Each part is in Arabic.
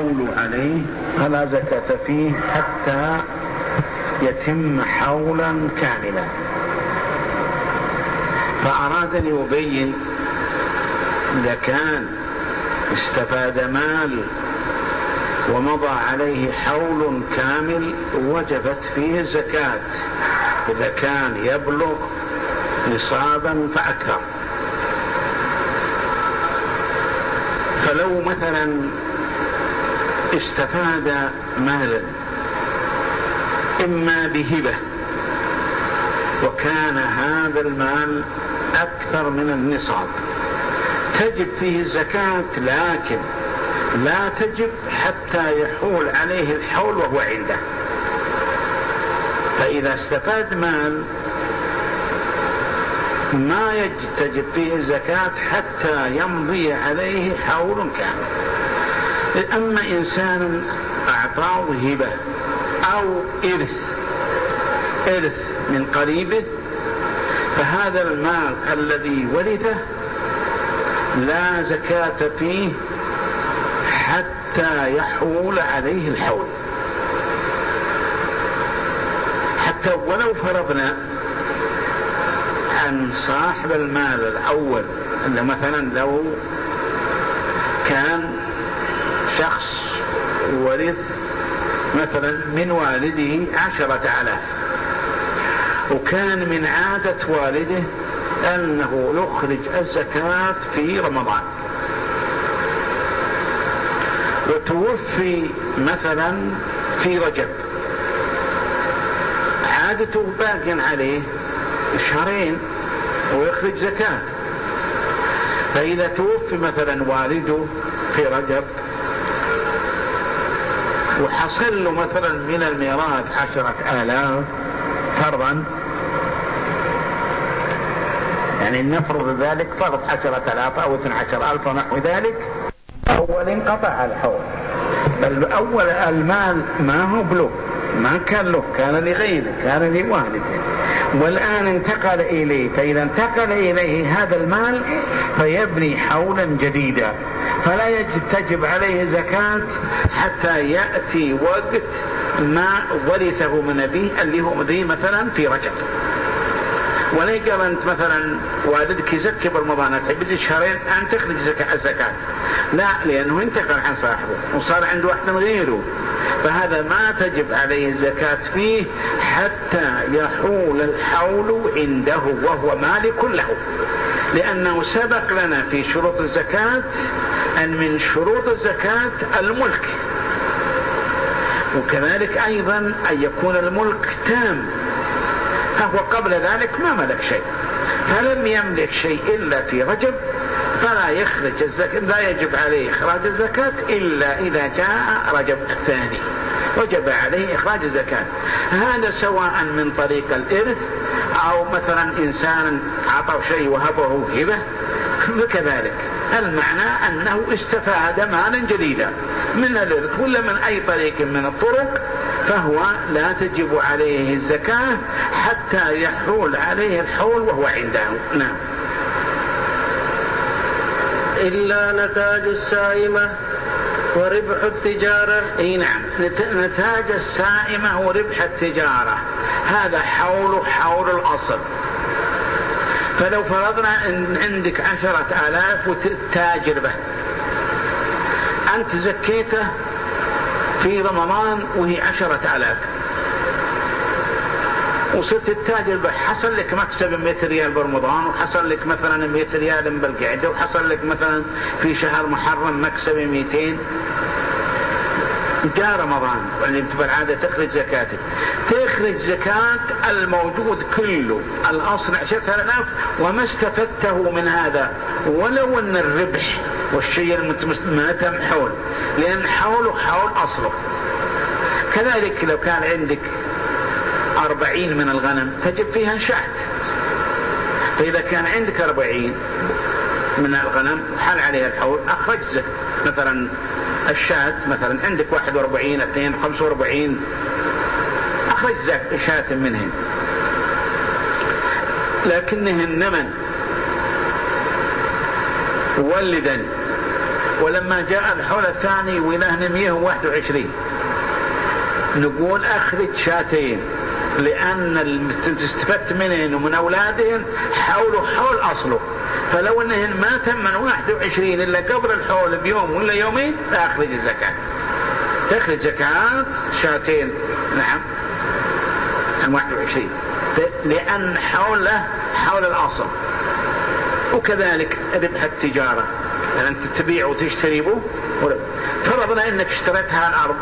الحول عليه فلا زكاة فيه حتى يتم حولا كاملا. فأراد أن يبين إذا كان استفاد مال ومضى عليه حول كامل وجبت فيه الزكاة إذا كان يبلغ نصابا فأكثر. فلو مثلا استفاد مالا إما بهبة وكان هذا المال أكثر من النصاب تجب فيه الزكاة، لكن لا تجب حتى يحول عليه الحول وهو عنده. فإذا استفاد مال ما تجب فيه الزكاة حتى يمضي عليه حول كامل. أما إنسان أعطاه هبة أو إرث من قريبه فهذا المال الذي ورثه لا زكاة فيه حتى يحول عليه الحول. حتى ولو فرضنا عن صاحب المال الأول أن مثلا لو كان شخص ورث مثلا من والده 10,000 وكان من عادة والده أنه يخرج الزكاة في رمضان وتوفي مثلا في رجب، عادته باقي عليه 2 ويخرج زكاة. فإذا توفي مثلا والده في رجب وحصل له مثلا من الميراث 10,000 فرضا، يعني نفرض ذلك فرض 10,000 أو 12,000 ونحو ذلك، أول انقطع الحول. بل أول المال ما هو بلو، ما كان له، كان لغيره، كان لوالده، والآن انتقل إليه. فإذا انتقل إليه هذا المال فيبني حولا جديدا، فلا تجب عليه زكاة حتى يأتي وقت ما ورثه من أبيه اللي هو ذي مثلا في رجب. ولا يقال أنت مثلا والدك يزكي برمضان تبدي 2 شهر أن تخرج الزكاة، لا، لأنه انتقل عن صاحبه وصار عنده واحد غيره، فهذا ما تجب عليه الزكاة فيه حتى يحول الحول عنده وهو مالك له. لأنه سبق لنا في شروط الزكاة أن من شروط الزكاة الملك، وكذلك أيضا أن يكون الملك تام، فهو قبل ذلك ما ملك شيء، فلم يملك شيء إلا في رجب، فلا يخرج الزكاة، لا يجب عليه إخراج الزكاة إلا إذا جاء رجب الثاني وجب عليه إخراج الزكاة. هذا سواء من طريق الإرث أو مثلا إنسان أعطاه شيء وهبه هبة، وكذلك المعنى أنه استفاد مالا جديدا من الإرث ولا من أي طريق من الطرق، فهو لا تجب عليه الزكاة حتى يحول عليه الحول وهو عنده. نعم. إلا نتاج السائمة وربح التجارة. اي نعم، نتاج السائمة وربح التجارة هذا حول الأصل. فلو فرضنا ان عندك 10,000 وتتاجر به، انت زكيته في رمضان وهي 10,000 وصرت التاجر به، حصل لك مكسب 100 ريال برمضان، وحصل لك مثلا 100 ريال بالقعدة، وحصل لك مثلا في شهر محرم مكسب 200. جاء رمضان واللي انت بالعادة تخرج زكاتك، تخرج زكاة الموجود كله، الأصل 10,000 وما استفدته من هذا، ولو ان الربح والشيء ما تم حول، لأن حوله حول أصله. كذلك لو كان عندك 40 من الغنم تجب فيها شاة، فإذا كان عندك 40 من الغنم حال عليها الحول، أخرج مثلا الشاة، مثلا عندك 41 2 45، أخرج شاة منهن، لكنهن نمن ولدا ولما جاء الحول الثاني ولهن 121 نقول أخرج شاتين، لأن اللي استفدت منهن ومن أولادهن حول أصله، فلو أنهن ما تم 21 إلا قبل الحول بيوم ولا يومين لا أخرج الزكاة، تخرج زكاة شاتين. نعم 21 لأن حول الأصل. وكذلك ربح التجارة، يعني أنت تبيع وتشتري به، فرضنا أنك اشتريتها الأرض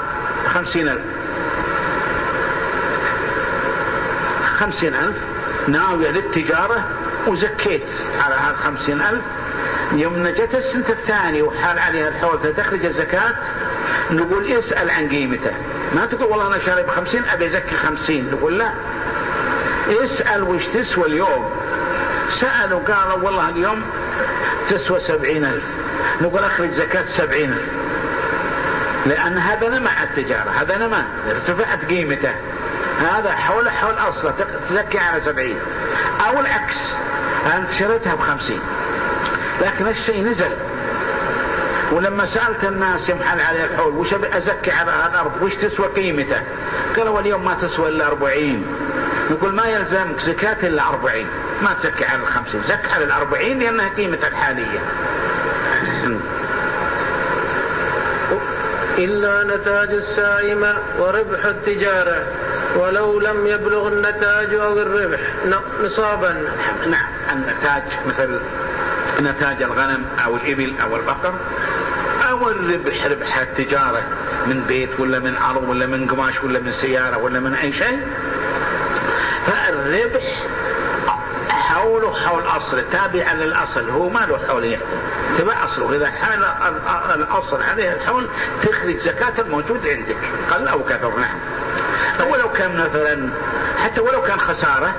50,000 ناوية للتجارة وزكيت على هذا 50,000، يوم نجت السنة الثانية وحال عليها الحول فتخرج الزكاة، نقول اسأل عن قيمته، ما تقول والله أنا شاري ب50 أبي أزكي 50، نقول لا، اسأل وش تسوى اليوم. سألوا قالوا والله اليوم تسوى 70,000، نقول أخرج زكاة 70,000، لأن هذا نمع التجارة، هذا نمع ارتفعت قيمته، هذا حول أصله تزكي على 70. أو العكس، أنت شريتها ب50 لكن الشيء نزل، ولما سألت الناس يمحل عليه الحول وش أزكي على هذا الأرض وش تسوى قيمته، قالوا اليوم ما تسوى إلا 40، نقول ما يلزمك زكاة إلا 40، ما تزكي على 50، زكي على 40 لأنها قيمة الحالية. إلا نتاج السائمة وربح التجارة ولو لم يبلغ النتاج أو الربح نصابا. نعم النتاج مثل نتاج الغنم أو الإبل أو البقر، أو الربح ربح التجارة من بيت ولا من أرض ولا من قماش ولا من سيارة ولا من أي شيء، فالربح حول أصله تابعا للأصل، هو ما له حول يحكم تبع أصله، إذا حال الأصل عليه الحول تخرج زكاة الموجود عندك قل أو كثر. نعم ولو كان مثلا حتى ولو كان خسارة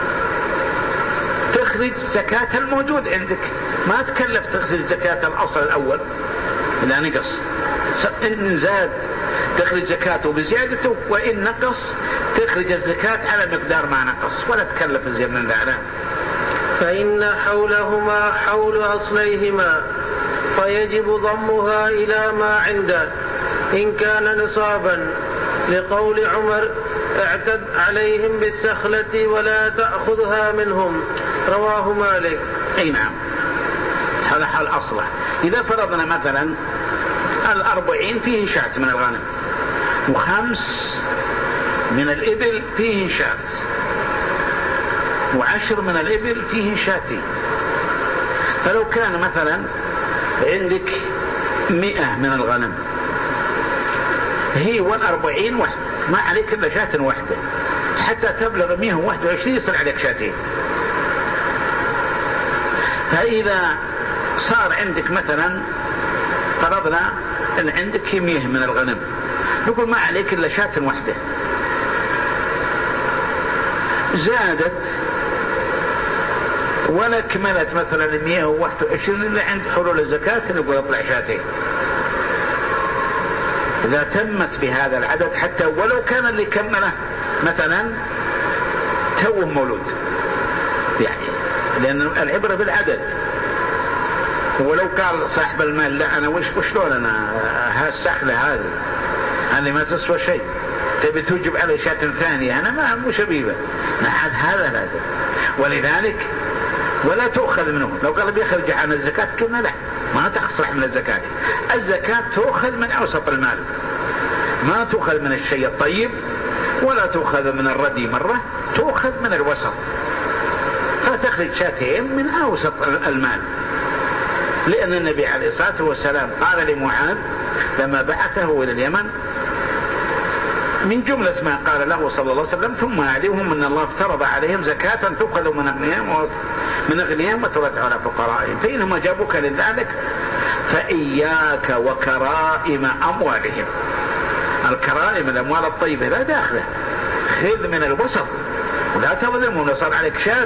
تخرج زكاة الموجود عندك، ما تكلف تخرج زكاة الأصل الأول إذا نقص، إن زاد تخرج زكاته بزيادته، وإن نقص تخرج الزكاة على مقدار ما نقص ولا تكلف زيادة من ذلك. فإن حولهما حول أصليهما فيجب ضمها إلى ما عنده إن كان نصابا، لقول عمر اعتد عليهم بالسخلة ولا تأخذها منهم، رواه مالك. أي نعم هذا حال أصله. إذا فرضنا مثلا 40 فيه شاة من الغنم و5 من الإبل فيه شاة و10 من الإبل فيه شاتين، فلو كان مثلا عندك 100 من الغنم هي 40 واحدة، ما عليك إلا شاة واحدة، حتى تبلغ 121 يصير عليك شاتين. فإذا صار عندك مثلا فرضنا أن عندك 100 من الغنم، نقول ما عليك إلا شاة واحدة، زادت ولا كملت مثلا 121 إلا عند حلول الزكاة نقول اطلع شاتين. إذا تمت بهذا العدد حتى ولو كان اللي كمله مثلا تو مولود، يعني لأن العبرة بالعدد، ولو قال صاحب المال لا أنا وشلون أنا هالسخلة هذه ما تسوى شيء تبي توجب على شاة ثانية أنا ما مو شبيبة، نحن هذا لازم، ولذلك ولا تؤخذ منه. لو قال بيخرج عن الزكاة كنا لا ما تخصح من الزكاة، الزكاة تؤخذ من أوسط المال، ما تؤخذ من الشيء الطيب ولا تؤخذ من الردي مرة، تؤخذ من الوسط، فتخرج شاتين من أوسط المال، لأن النبي عليه الصلاة والسلام قال لمعاذ لما بعثه إلى اليمن من جملة ما قال له صلى الله عليه وسلم ثم أعلمهم أن الله افترض عليهم زكاة تؤخذ من أغنيائهم وترد على فقرائهم، فإنهم جابوك لذلك فإياك وكرائم أموالهم. الكرائم الأموال الطيبة لا داخله، خذ من الوسط ولا تظلمهم. صار عليك شاة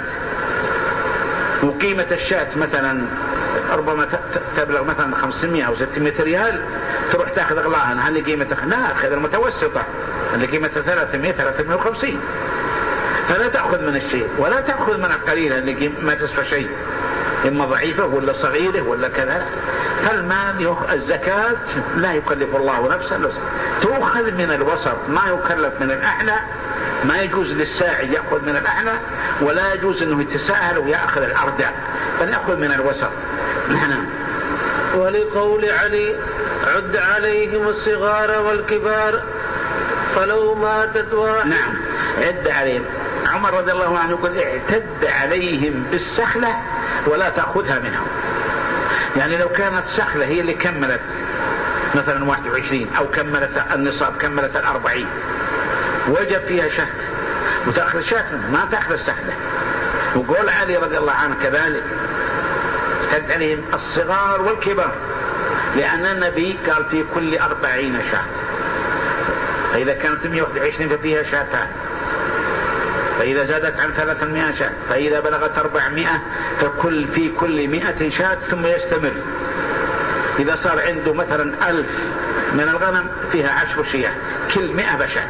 وقيمة الشاة مثلا ربما تبلغ مثلا 500 أو 600 ريال، تروح تأخذ أغلاها، هل قيمتها؟ لا، أخذ المتوسطة اللي قيمتها 350، فلا تأخذ من الشيء ولا تأخذ من القليل اللي ما تسوى شيء، إما ضعيفة ولا صغيرة ولا كذا. فالمال الزكاة لا يكلف الله نفسا تؤخذ من الوسط، ما يكلف من الأعلى. ما يجوز للساعي يأخذ من الأعلى، ولا يجوز أنه يتساهل ويأخذ الأردى، بل يأخذ من الوسط. نعم. ولقول علي: عد عليهم الصغار والكبار فلو ماتت واحد. نعم، عد عليهم. عمر رضي الله عنه يقول: اعتد عليهم بالسخلة ولا تأخذها منهم. يعني لو كانت سخلة هي اللي كملت مثلا 21 أو كملت النصاب، كملت 40، وجب فيها شهد وتأخذ شهد، ما تأخذ السخلة. وقول علي رضي الله عنه كذلك: اعتد عليهم الصغار والكبار، لأن النبي قال في كل 40 شهد، فإذا كانت 121 ففيها شهتان، فإذا زادت عن 300 شهد، فإذا بلغت 400 في كل 100 شهد، ثم يستمر. إذا صار عنده مثلا 1000 من الغنم فيها 10 شياه، كل 100 بشهد.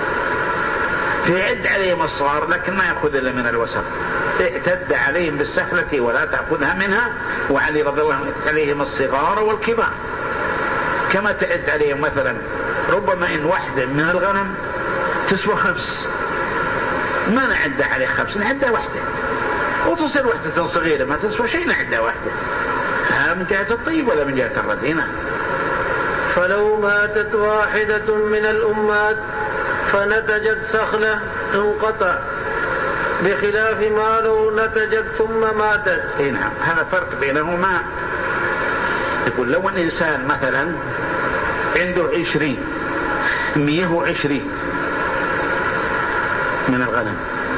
فيعد عليهم الصغار لكن ما يأخذ إلا من الوسط. اعتد عليهم بالسخلة ولا تأخذها منها. وعلي رضي الله عنه عليهم الصغار والكبار، كما تعد عليهم مثلا ربما إن واحدة من الغنم تسوى 5، ما نعد عليه 5، نعدها واحدة، وتصير واحدة صغيرة ما تسوى شيء نعدها واحدة. ها من جهة الطيب ولا من جهة الردينة. فلو ماتت واحدة من الأمات فنتجت سخلة انقطع، بخلاف ما لو نتجت ثم ماتت. نعم، هذا فرق بينهما. يقول لو الإنسان مثلا عنده 120 من الغنم،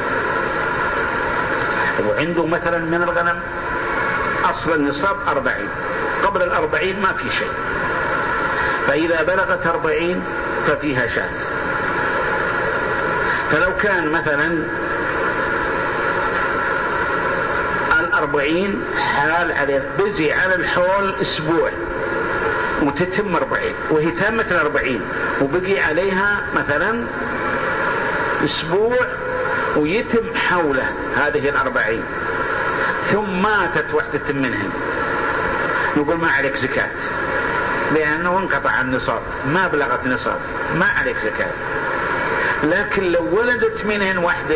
وعنده مثلا من الغنم أصل النصاب 40، قبل 40 ما في شيء، فإذا بلغت 40 ففيها شاة. فلو كان مثلا 40 حال عليه بزي على الحول أسبوع وتتم 40، وهي تمت 40 وبقي عليها مثلا أسبوع ويتم حوله هذه 40، ثم ماتت واحدة منهن، نقول ما عليك زكاة، لأنه انقطع النصاب، ما بلغت نصاب، ما عليك زكاة. لكن لو ولدت منهن واحدة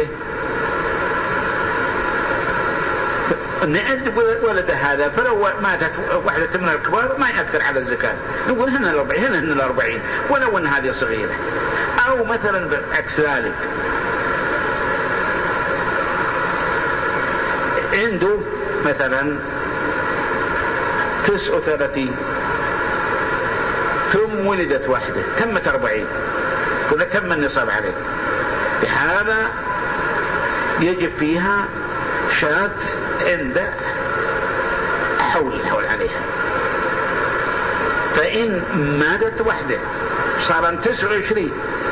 نعد ولد هذا، فلو ماتت واحدة من الكبار ما يأثر على الزكاة، نقول هن 40 ولو أن هذه صغيرة. أو مثلا بعكس ذلك، عنده مثلا 39 ثم ولدت واحدة تمت 40 ولا تم النصاب عليه، بهذا يجب فيها شاة عند حول عليها. فإن ماتت واحدة صار 29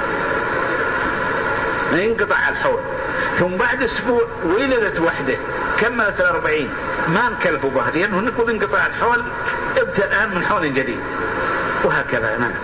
ينقطع الحول، ثم بعد أسبوع ولدت واحدة كملت 40 ما نكلفوا بها، لأنه نقول انقطاع الحول ابدأ الآن من حول جديد، وهكذا. نعم.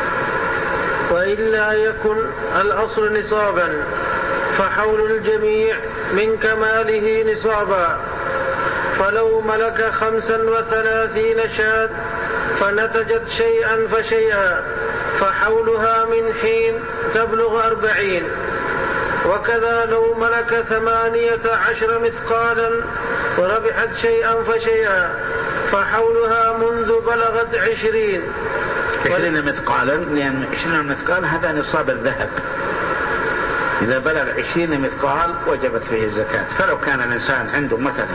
وإلا يكن الأصل نصابا فحول الجميع من كماله نصابا. فلو ملك 35 شاة فنتجت شيئا فشيئا فحولها من حين تبلغ 40. وكذا لو ملك 18 مثقالا وربحت شيئا فشيئا فحولها منذ بلغت 20 مثقالا، لأن 20 مثقال هذا نصاب الذهب، إذا بلغ 20 مثقال وجبت فيه الزكاة. فلو كان الإنسان عنده مثلا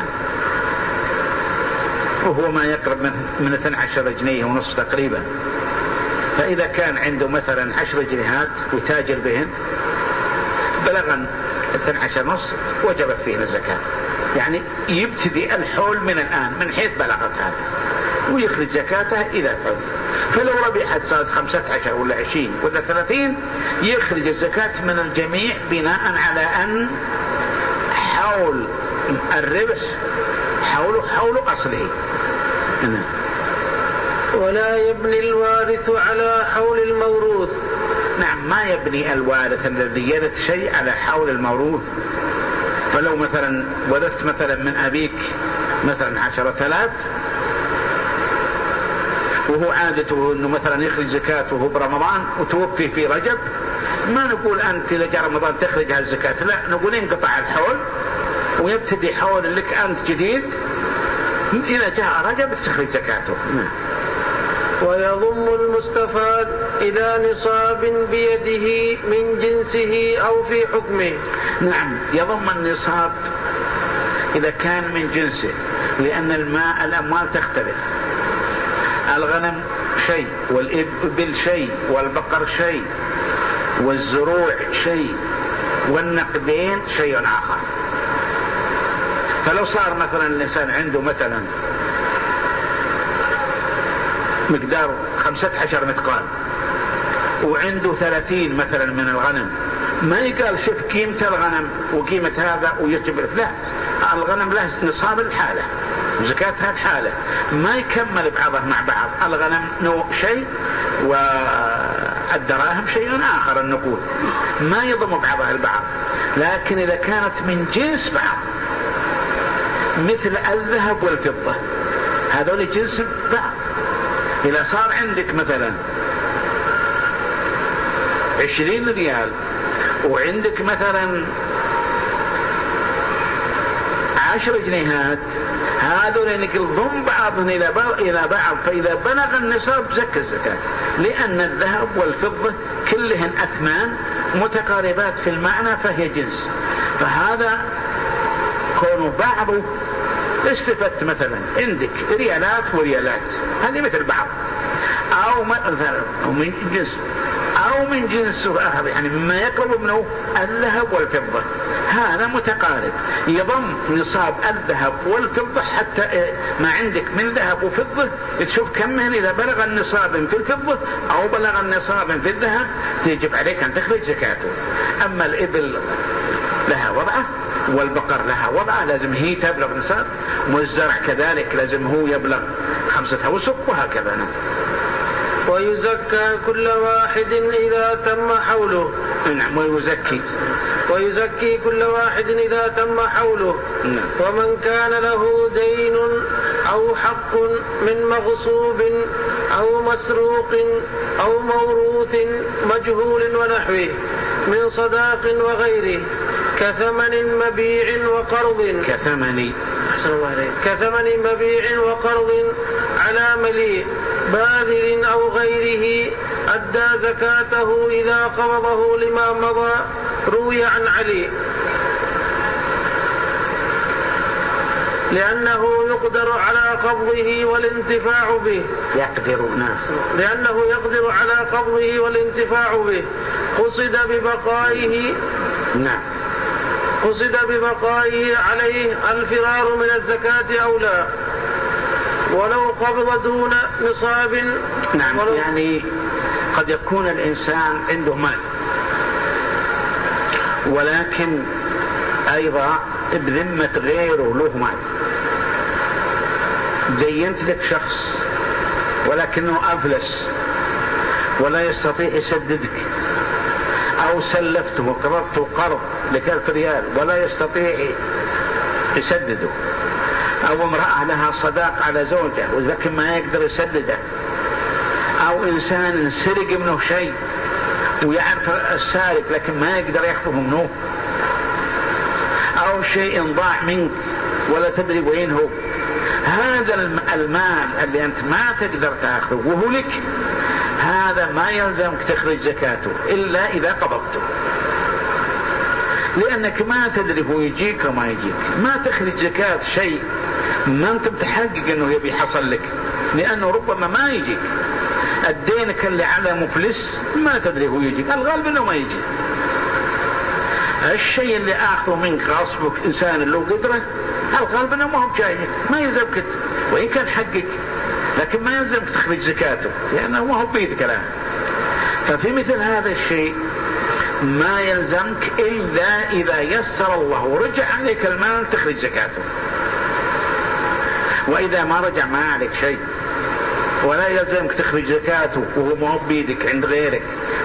وهو ما يقرب من 12 جنيه ونصف تقريبا، فإذا كان عنده مثلا 10 جنيهات وتاجر بهن بلغا 12 ونصف وجبت فيه الزكاة. يعني يبتدي الحول من الآن من حيث بلغت هذا ويخرج زكاته إذا فعل. فلو ربحت صارت 15 ولا 20 ولا 30 يخرج الزكاة من الجميع بناء على أن حول الربح حول أصله. ولا يبني الوارث على حول الموروث. نعم، ما يبني الوارث الذي يرث شيء على حول الموروث. فلو مثلا ورثت مثلا من أبيك مثلا 10,000 وهو عادته انه مثلا يخرج زكاته وهو برمضان وتوفي في رجب، ما نقول انت اذا جاء رمضان تخرج هالزكاة، لا، نقول انقطع الحول ويبتدي حول لك انت جديد، اذا جاء رجب تخرج زكاته. ويضم المستفاد إلى نصاب بيده من جنسه أو في حكمه. نعم، يضم النصاب إذا كان من جنسه، لأن الأموال تختلف، الغنم شيء والإبل شيء والبقر شيء والزروع شيء والنقدين شيء آخر. فلو صار مثلا الإنسان عنده مثلا مقدار 15 مثقال وعنده 30 مثلا من الغنم، ما يقال شوف قيمة الغنم وقيمة هذا ويجبر، لا، الغنم له نصاب الحالة، زكاتها الحالة، ما يكمل بعضه مع بعض، الغنم شيء والدراهم شيء آخر، النقود ما يضم بعضها البعض. لكن إذا كانت من جنس بعض مثل الذهب والفضة، هذول جنس بعض، إذا صار عندك مثلا 20 ريال وعندك مثلا 10 جنيهات، هذول نقل ضم بعضهم إلى بعض، فإذا بلغ النصاب زكى الزكاة، لأن الذهب والفضة كلهن أثمان متقاربات في المعنى فهي جنس. فهذا كونه بعضه استفدت مثلا عندك ريالات وريالات، هذه مثل بعض، أو مثلا من جنس آخر، يعني مما يقرب منه الذهب والفضة، هذا متقارب، يضم نصاب الذهب والفضة حتى ما عندك من ذهب وفضة تشوف كمهن، إذا بلغ النصاب في الفضة أو بلغ النصاب في الذهب تجب عليك أن تخرج زكاته. أما الإبل لها وضعه والبقر لها وضعه، لازم هي تبلغ نصاب، والزرع كذلك لازم هو يبلغ 5 أوسق وهكذا. ويزكى كل واحد إذا تم حوله. نعم، ويزكي كل واحد إذا تم حوله. نعم. ومن كان له دين أو حق من مغصوب أو مسروق أو موروث مجهول ونحوه من صداق وغيره كثمن مبيع وقرض، كثمن مبيع وقرض على مليء باذل أو غيره أدى زكاته إذا قبضه لما مضى. روي عن علي لأنه يقدر على قبضه والانتفاع به، لأنه يقدر على قبضه والانتفاع به، قصد ببقائه عليه الفرار من الزكاة أو لا، ولو قبض دون نصاب. نعم، يعني قد يكون الإنسان عنده مال ولكن أيضا بذمة غيره له مال، دينت لك شخص ولكنه أفلس ولا يستطيع يسددك، أو سلفته وقرضته قرض ل1,000 ريال ولا يستطيع يسدده، أو امرأة لها صداق على زوجها ولكن ما يقدر يسدده، أو إنسان سرق منه شيء ويعرف السارق لكن ما يقدر يأخذه منه، أو شيء ضاع منك ولا تدري وين هو، هذا المال اللي أنت ما تقدر تأخذه وهو لك، هذا ما يلزمك تخرج زكاته إلا إذا قبضته، لأنك ما تدري هو يجيك وما يجيك، ما تخرج زكاة شيء ما أنت متحقق أنه يبي حصل لك، لأنه ربما ما يجيك. الدينك اللي على مفلس ما تدري هو يجيك، الغالب أنه ما يجي. الشيء اللي آخذه منك غصبك إنسان اللي قدره، الغالب أنه ما هو جايك، ما يلزمك وإن كان حقك، لكن ما يلزمك تخرج زكاته لأنه ما هو بيد كلام. ففي مثل هذا الشيء ما يلزمك إلا إذا يسر الله ورجع عليك المال تخرج زكاته، وإذا ما رجع ما عليك شيء، ولا يلزمك تخرج زكاته وهو ما هو بيدك عند غيرك.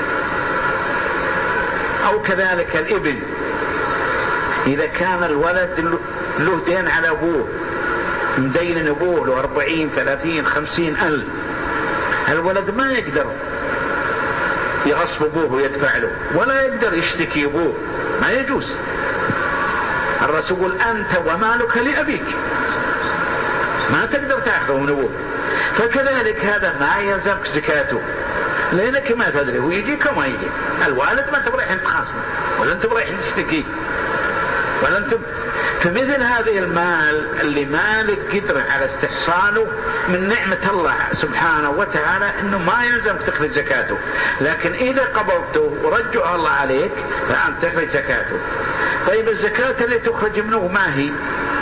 أو كذلك الابن، إذا كان الولد له دين على أبوه مدين أبوه له 40 30 50 ألف، الولد ما يقدر يغصب أبوه ويدفع له، ولا يقدر يشتكي أبوه، ما يجوز. الرسول يقول أنت ومالك لأبيك، ما تقدر تأخذه من أبوه. فكذلك هذا ما يلزمك زكاته، لأنك ما تدري هو يجيك وما يجيك. الوالد ما تبغى رايح تخاصمه، ولا انت رايح تشتكي، ولا انت. فمثل هذه المال اللي مالك قدر على استحصاله من نعمة الله سبحانه وتعالى، انه ما يلزمك تخرج زكاته، لكن اذا قبضته ورجعه الله عليك فانت تخرج زكاته. طيب الزكاة اللي تخرج منه ما هي؟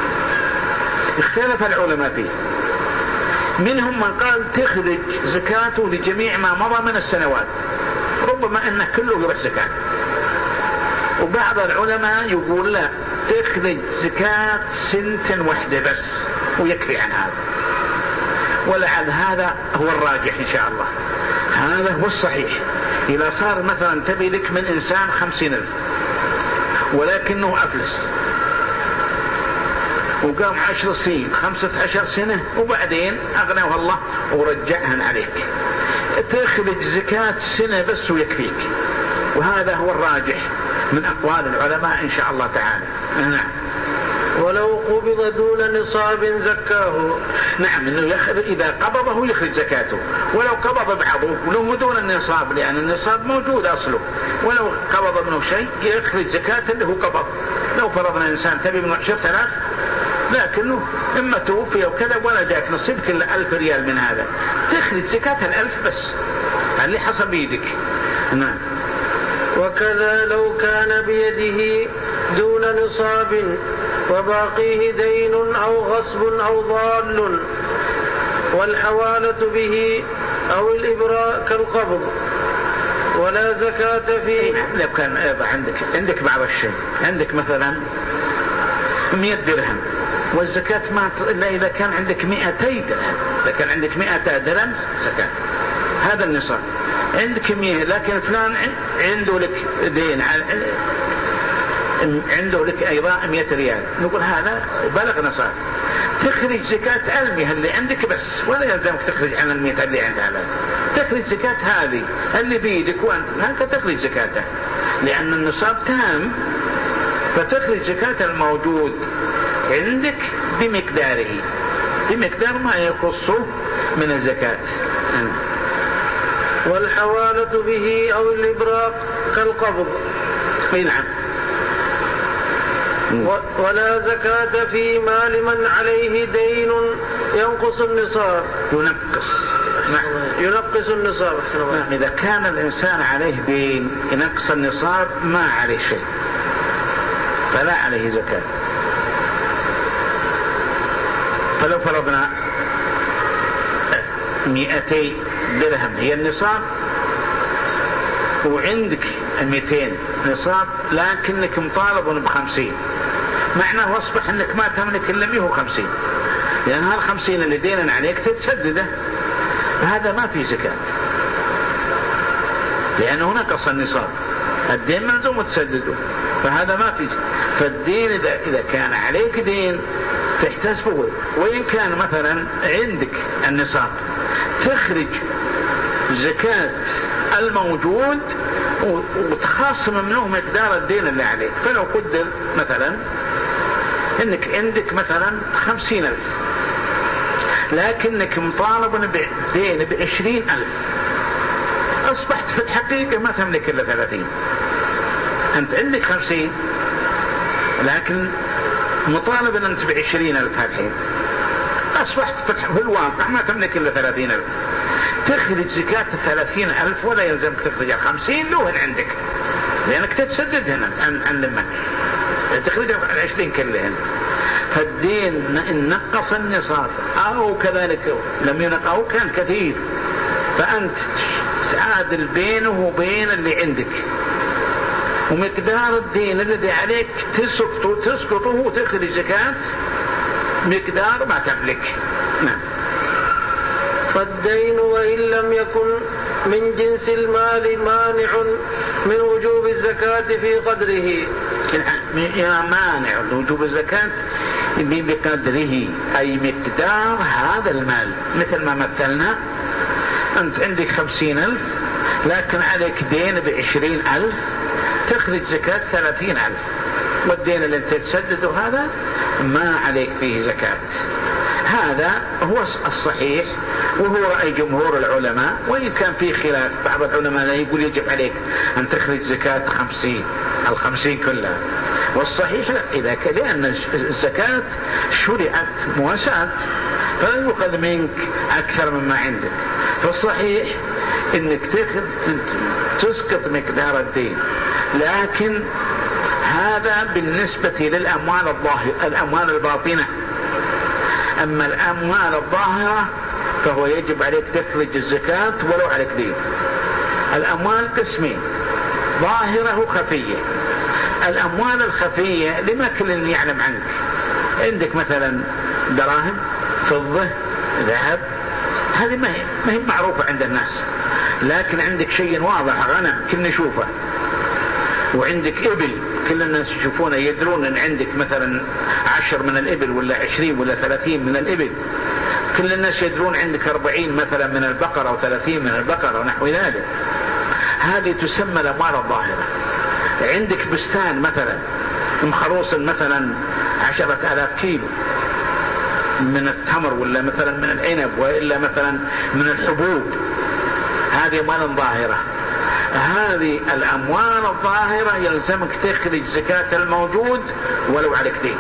اختلف العلماء فيه. منهم من قال تخرج زكاته لجميع ما مضى من السنوات، ربما انه كله يروح زكاة. وبعض العلماء يقول لا، تخرج زكاة سنة واحدة بس ويكفي عن هذا. ولعل هذا هو الراجح إن شاء الله، هذا هو الصحيح. إذا صار مثلا تبي لك من إنسان 50,000 ولكنه أفلس وقام 10 سنين 15 سنة وبعدين أغناه الله ورجعهن عليك، تخرج زكاة سنة بس ويكفيك. وهذا هو الراجح من أقوال العلماء إن شاء الله تعالى. نعم. ولو قبض دون نصاب زكاه. نعم، إنه إذا قبضه يخرج زكاته، ولو قبض بعضه ولو دون النصاب، لأن النصاب موجود أصله، ولو قبض منه شيء يخرج زكاة اللي هو قبض. لو فرضنا إنسان تبي من 10,000 لكنه إما توفي وكذا ولا جاك نصيبك إلا 1000 ريال من هذا، تخرج زكاة 1000 بس اللي حصل بيدك. نعم. وكذا لو كان بيده دون نصاب وباقيه دين أو غصب أو ضال والحوالة به أو الإبراء كالقبض ولا زكاة فيه. لو كان عندك بعض الشيء، عندك مثلا 100 درهم والزكاة ما إلا إذا كان عندك 200 درهم. إذا كان عندك 200 درهم زكاة، هذا النصاب. عندك 100 لكن فلان عنده لك دين، عنده لك أيضا 100 ريال، نقول هذا بلغ نصاب، تخرج زكاة 100 اللي عندك بس، ولا يلزمك تخرج عن 100 اللي عند هذا. تخرج زكاة هذه اللي بيدك وأنت هكذا تخرج زكاته، لأن النصاب تام، فتخرج زكاة الموجود عندك بمقداره، بمقدار ما يخصه من الزكاة. والحوالة به أو الإبراق كالقبض. نعم. ولا زكاة في مال من عليه دين ينقص النصاب. ينقص النصاب. نعم. إذا كان الإنسان عليه دين ينقص النصاب ما عليه شيء، فلا عليه زكاة. فلو فرضنا 200 درهم هي النصاب، وعندك 200 نصاب لكنك مطالب ب50، معناه أصبح أنك ما تملك إلا 150، لأن هال50 اللي دينا عليك تتسدده، فهذا ما في زكاة لأنه نقص النصاب، الدين ملزوم تسدده، فهذا ما في. فالدين إذا كان عليك دين تحتسبه، وإن كان مثلا عندك النصاب تخرج زكاة الموجود وتخاصم منه مقدار الدين اللي عليك. فلو قدر مثلا انك عندك مثلا 50,000 لكنك مطالب بدين ب20,000، اصبحت في الحقيقة ما تملك الا 30. انت عندك 50 لكن مطالب ان انت ب20,000 هالحين، اصبحت في الواقع ما تملك الا 30,000. تخرج زكاة 30,000 ولا يلزمك تخرج 50 لو عندك، لأنك تتسددهن عن لمك، تخرج 20 كلهن. فالدين إن نقص النصاب أو كذلك لم ينقص كان كثير، فأنت تعادل بينه وبين اللي عندك، ومقدار الدين الذي عليك تسقطه وتخرج زكاة مقدار ما تملك. نعم. فالدين وإن لم يكن من جنس المال مانع من وجوب الزكاة في قدره. يا مانع وجوب الزكاة بقدره أي مقدار هذا المال. مثل ما مثلنا، أنت عندك 50,000 لكن عليك دين ب20,000، تخرج زكاة 30,000، والدين اللي انت تسدده هذا ما عليك فيه زكاة. هذا هو الصحيح وهو رأي جمهور العلماء، وإن كان فيه خلاف. بعض العلماء يقول يجب عليك أن تخرج زكاة 50 كلها، والصحيح لا، إذا كان لأن الزكاة شرعت مواساة فلا يؤخذ منك أكثر مما عندك، فالصحيح إنك تسقط مقدار الدين. لكن هذا بالنسبة الأموال الباطنة. أما الأموال الظاهرة فهو يجب عليك تخرج الزكاة ولو عليك دين. الأموال قسمين، ظاهرة وخفية. الأموال الخفية لما كل يعلم عنك، عندك مثلا دراهم، فضة، ذهب، هذه ما هي معروفة عند الناس، لكن عندك شيء واضح، غنم كل نشوفه، وعندك إبل كل الناس يشوفونه، يدرون أن عندك مثلا 10 من الإبل ولا 20 ولا 30 من الإبل، كل الناس يدرون عندك 40 مثلا من البقرة أو 30 من البقرة ونحو ذلك. هذه تسمى الأموال الظاهرة. عندك بستان مثلا مخروص مثلا 10,000 كيلو من التمر، ولا مثلا من العنب، وإلا مثلا من الحبوب، هذه أموال ظاهرة. هذه الأموال الظاهرة يلزمك تخرج زكاة الموجود ولو عليك دين.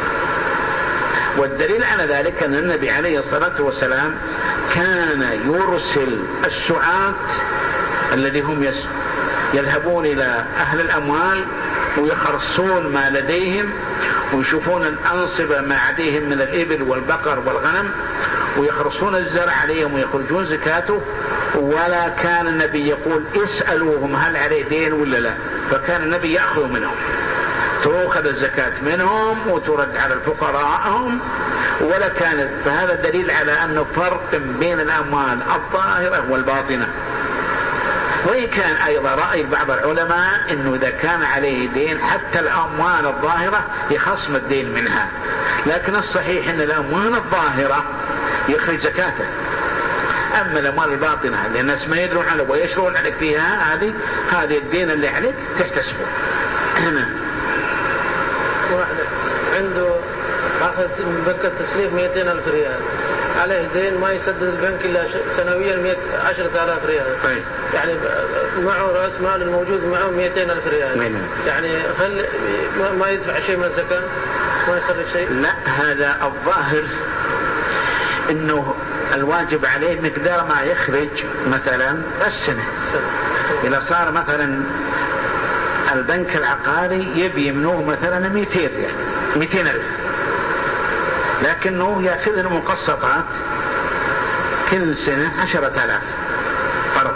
والدليل على ذلك أن النبي عليه الصلاة والسلام كان يرسل السعاة الذي هم يذهبون إلى أهل الأموال ويخرصون ما لديهم ويشوفون الأنصبة ما عليهم من الإبل والبقر والغنم، ويخرصون الزرع عليهم ويخرجون زكاته. ولا كان النبي يقول اسألوهم هل عليه دين ولا لا، فكان النبي يأخذ منهم، تأخذ الزكاة منهم وترد على الفقراءهم، ولا كان. فهذا دليل على أنه فرق بين الأموال الظاهرة والباطنة. وإن كان أيضا رأي بعض العلماء أنه إذا كان عليه دين حتى الأموال الظاهرة يخصم الدين منها، لكن الصحيح أن الأموال الظاهرة يخرج زكاته. أما الأموال الباطنة اللي الناس ما يدرون عنها ويشرون عليك فيها، هذه الدين اللي عليك تحتسبه. واحد عنده أخذ من بنك التسليف 200,000 ريال، عليه دين ما يسدد البنك إلا سنويا 10,000 ريال. طيب. يعني معه رأس مال الموجود معه 200,000 ريال. يعني هل ما يدفع شيء من الزكاة؟ ما يخرج شيء؟ لا، هذا الظاهر إنه الواجب عليه مقدار ما يخرج مثلا السنة. إذا صار مثلا البنك العقاري يبي منه مثلا 200,000، لكنه يأخذ المقسطات كل سنة 10,000 فرضا،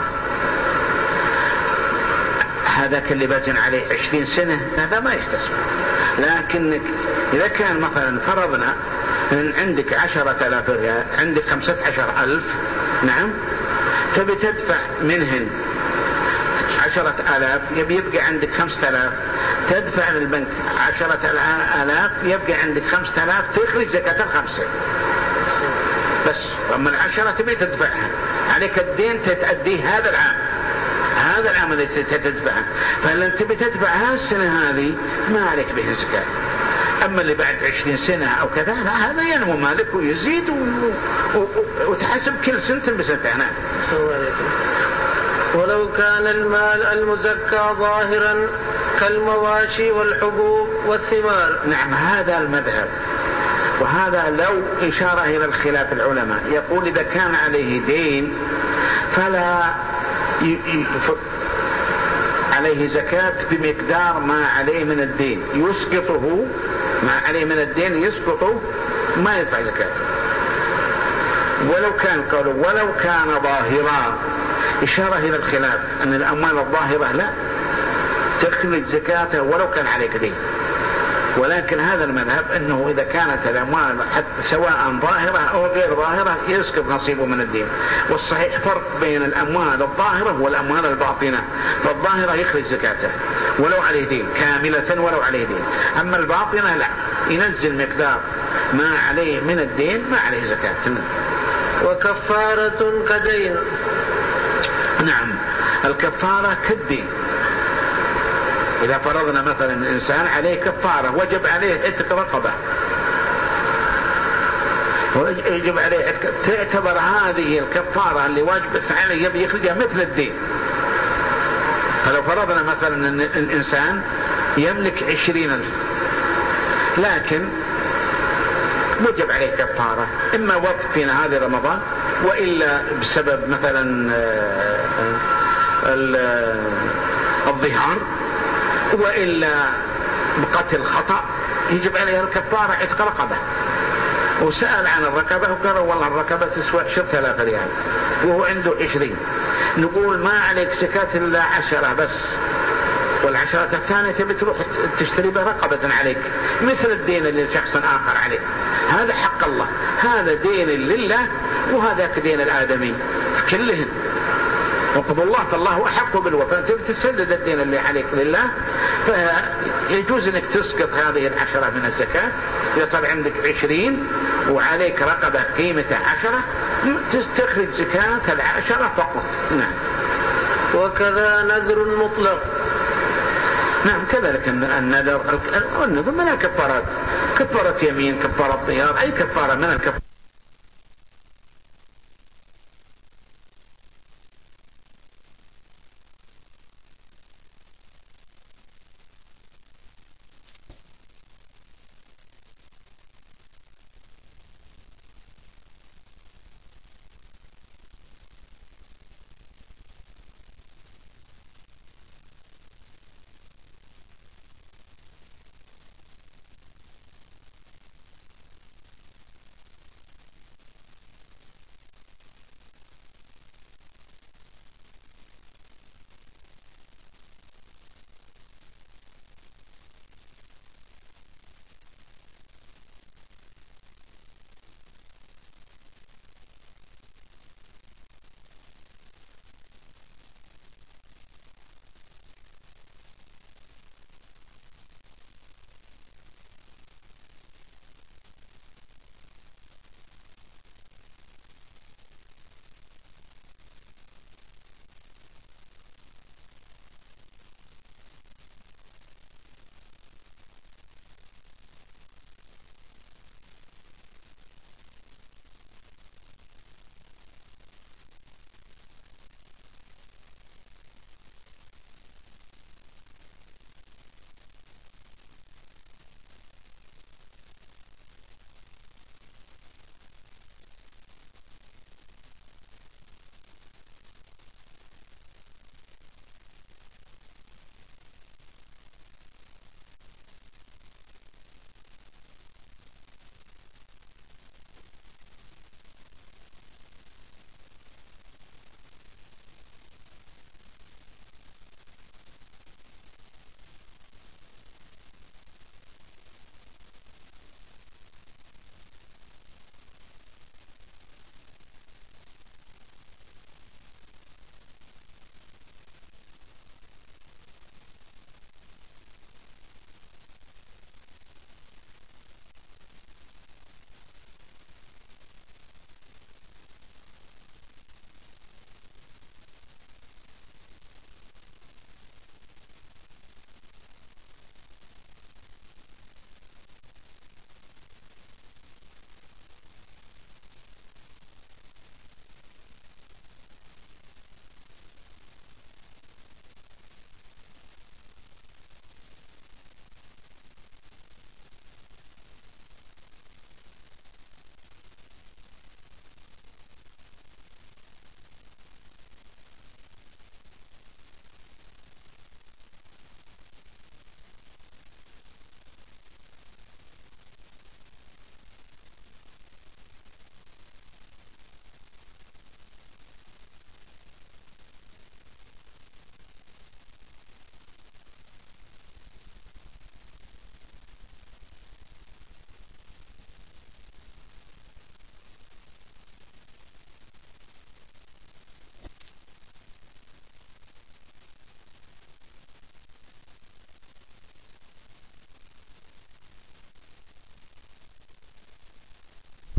هذاك اللي بزن عليه 20 سنة هذا ما يحتسب. لكنك إذا كان مثلا فرضنا إن عندك 10,000 ريال، عندك 15,000، نعم، تبي تدفع منهن 10,000، يبقى عندك 5,000، تدفع للبنك 10,000، يبقى عندك 5,000، تخرج زكاة ال5 بس. أما 10 تبي تدفعها، عليك الدين تتأديه هذا العام الذي تدفعه. فلن تبي تدفعها السنة هذه ما عليك به زكاة. أما اللي بعد 20 سنة أو كذا لا، هذا ينمو مالك ويزيد وتحسب كل سنة بسنتين. ولو كان المال المزكى ظاهرا كالمواشي والحبوب والثمار. نعم، هذا المذهب، وهذا لو إشارة إلى الخلاف العلماء. يقول إذا كان عليه دين فلا عليه زكاة بمقدار ما عليه من الدين، يسقطه ما عليه من الدين يسقطه، ما يدفع زكاة. ولو كان ظاهرا، إشارة إلى الخلاف أن الأموال الظاهرة لا تخرج زكاته ولو كان عليك دين. ولكن هذا المذهب أنه إذا كانت الأموال سواء ظاهرة أو غير ظاهرة يسقط نصيبه من الدين. والصحيح فرق بين الأموال الظاهرة والأموال الباطنة. فالظاهرة يخرج زكاته ولو عليه دين كاملة ولو عليه دين. أما الباطنة لا، ينزل مقدار ما عليه من الدين ما عليه زكاة. وكفارة كدين. نعم، الكفارة كالدين. إذا فرضنا مثلا إنسان عليه كفارة وجب عليه عتق رقبة، ويجب عليه عتق، تعتبر هذه الكفارة اللي واجبت عليه يبي يخرجها مثل الدين. فلو فرضنا مثلا أن الإنسان يملك 20,000 لكن وجب عليه كفارة، إما وقف في نهار رمضان، وإلا بسبب مثلا الظهار، وإلا بقتل خطأ، يجب عليه الكفارة عتق رقبة. وسأل عن الركبة وقال والله الركبة تسوى 10,000 ريال وهو عنده 20. نقول ما عليك زكاة إلا 10 بس، والعشرة الثانية تبي تروح تشتري بها رقبة عليك مثل الدين اللي شخص آخر عليه. هذا حق الله، هذا دين لله وهذاك دين الآدمي كلهن، وقضى الله فالله أحق بالوفاء. تبي تسدد الدين اللي عليك لله، فيجوز انك تسقط هذه 10 من الزكاة. إذا صار عندك 20 وعليك رقبة قيمتها 10 تستخرج زكاة 10 فقط. نعم. وكذا نذر مطلق. نعم كذلك النذر من الكفارات، كفارة يمين، كفارة طيار، أي كفارة من الكفارات.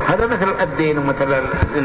هذا مثل الدين ومثل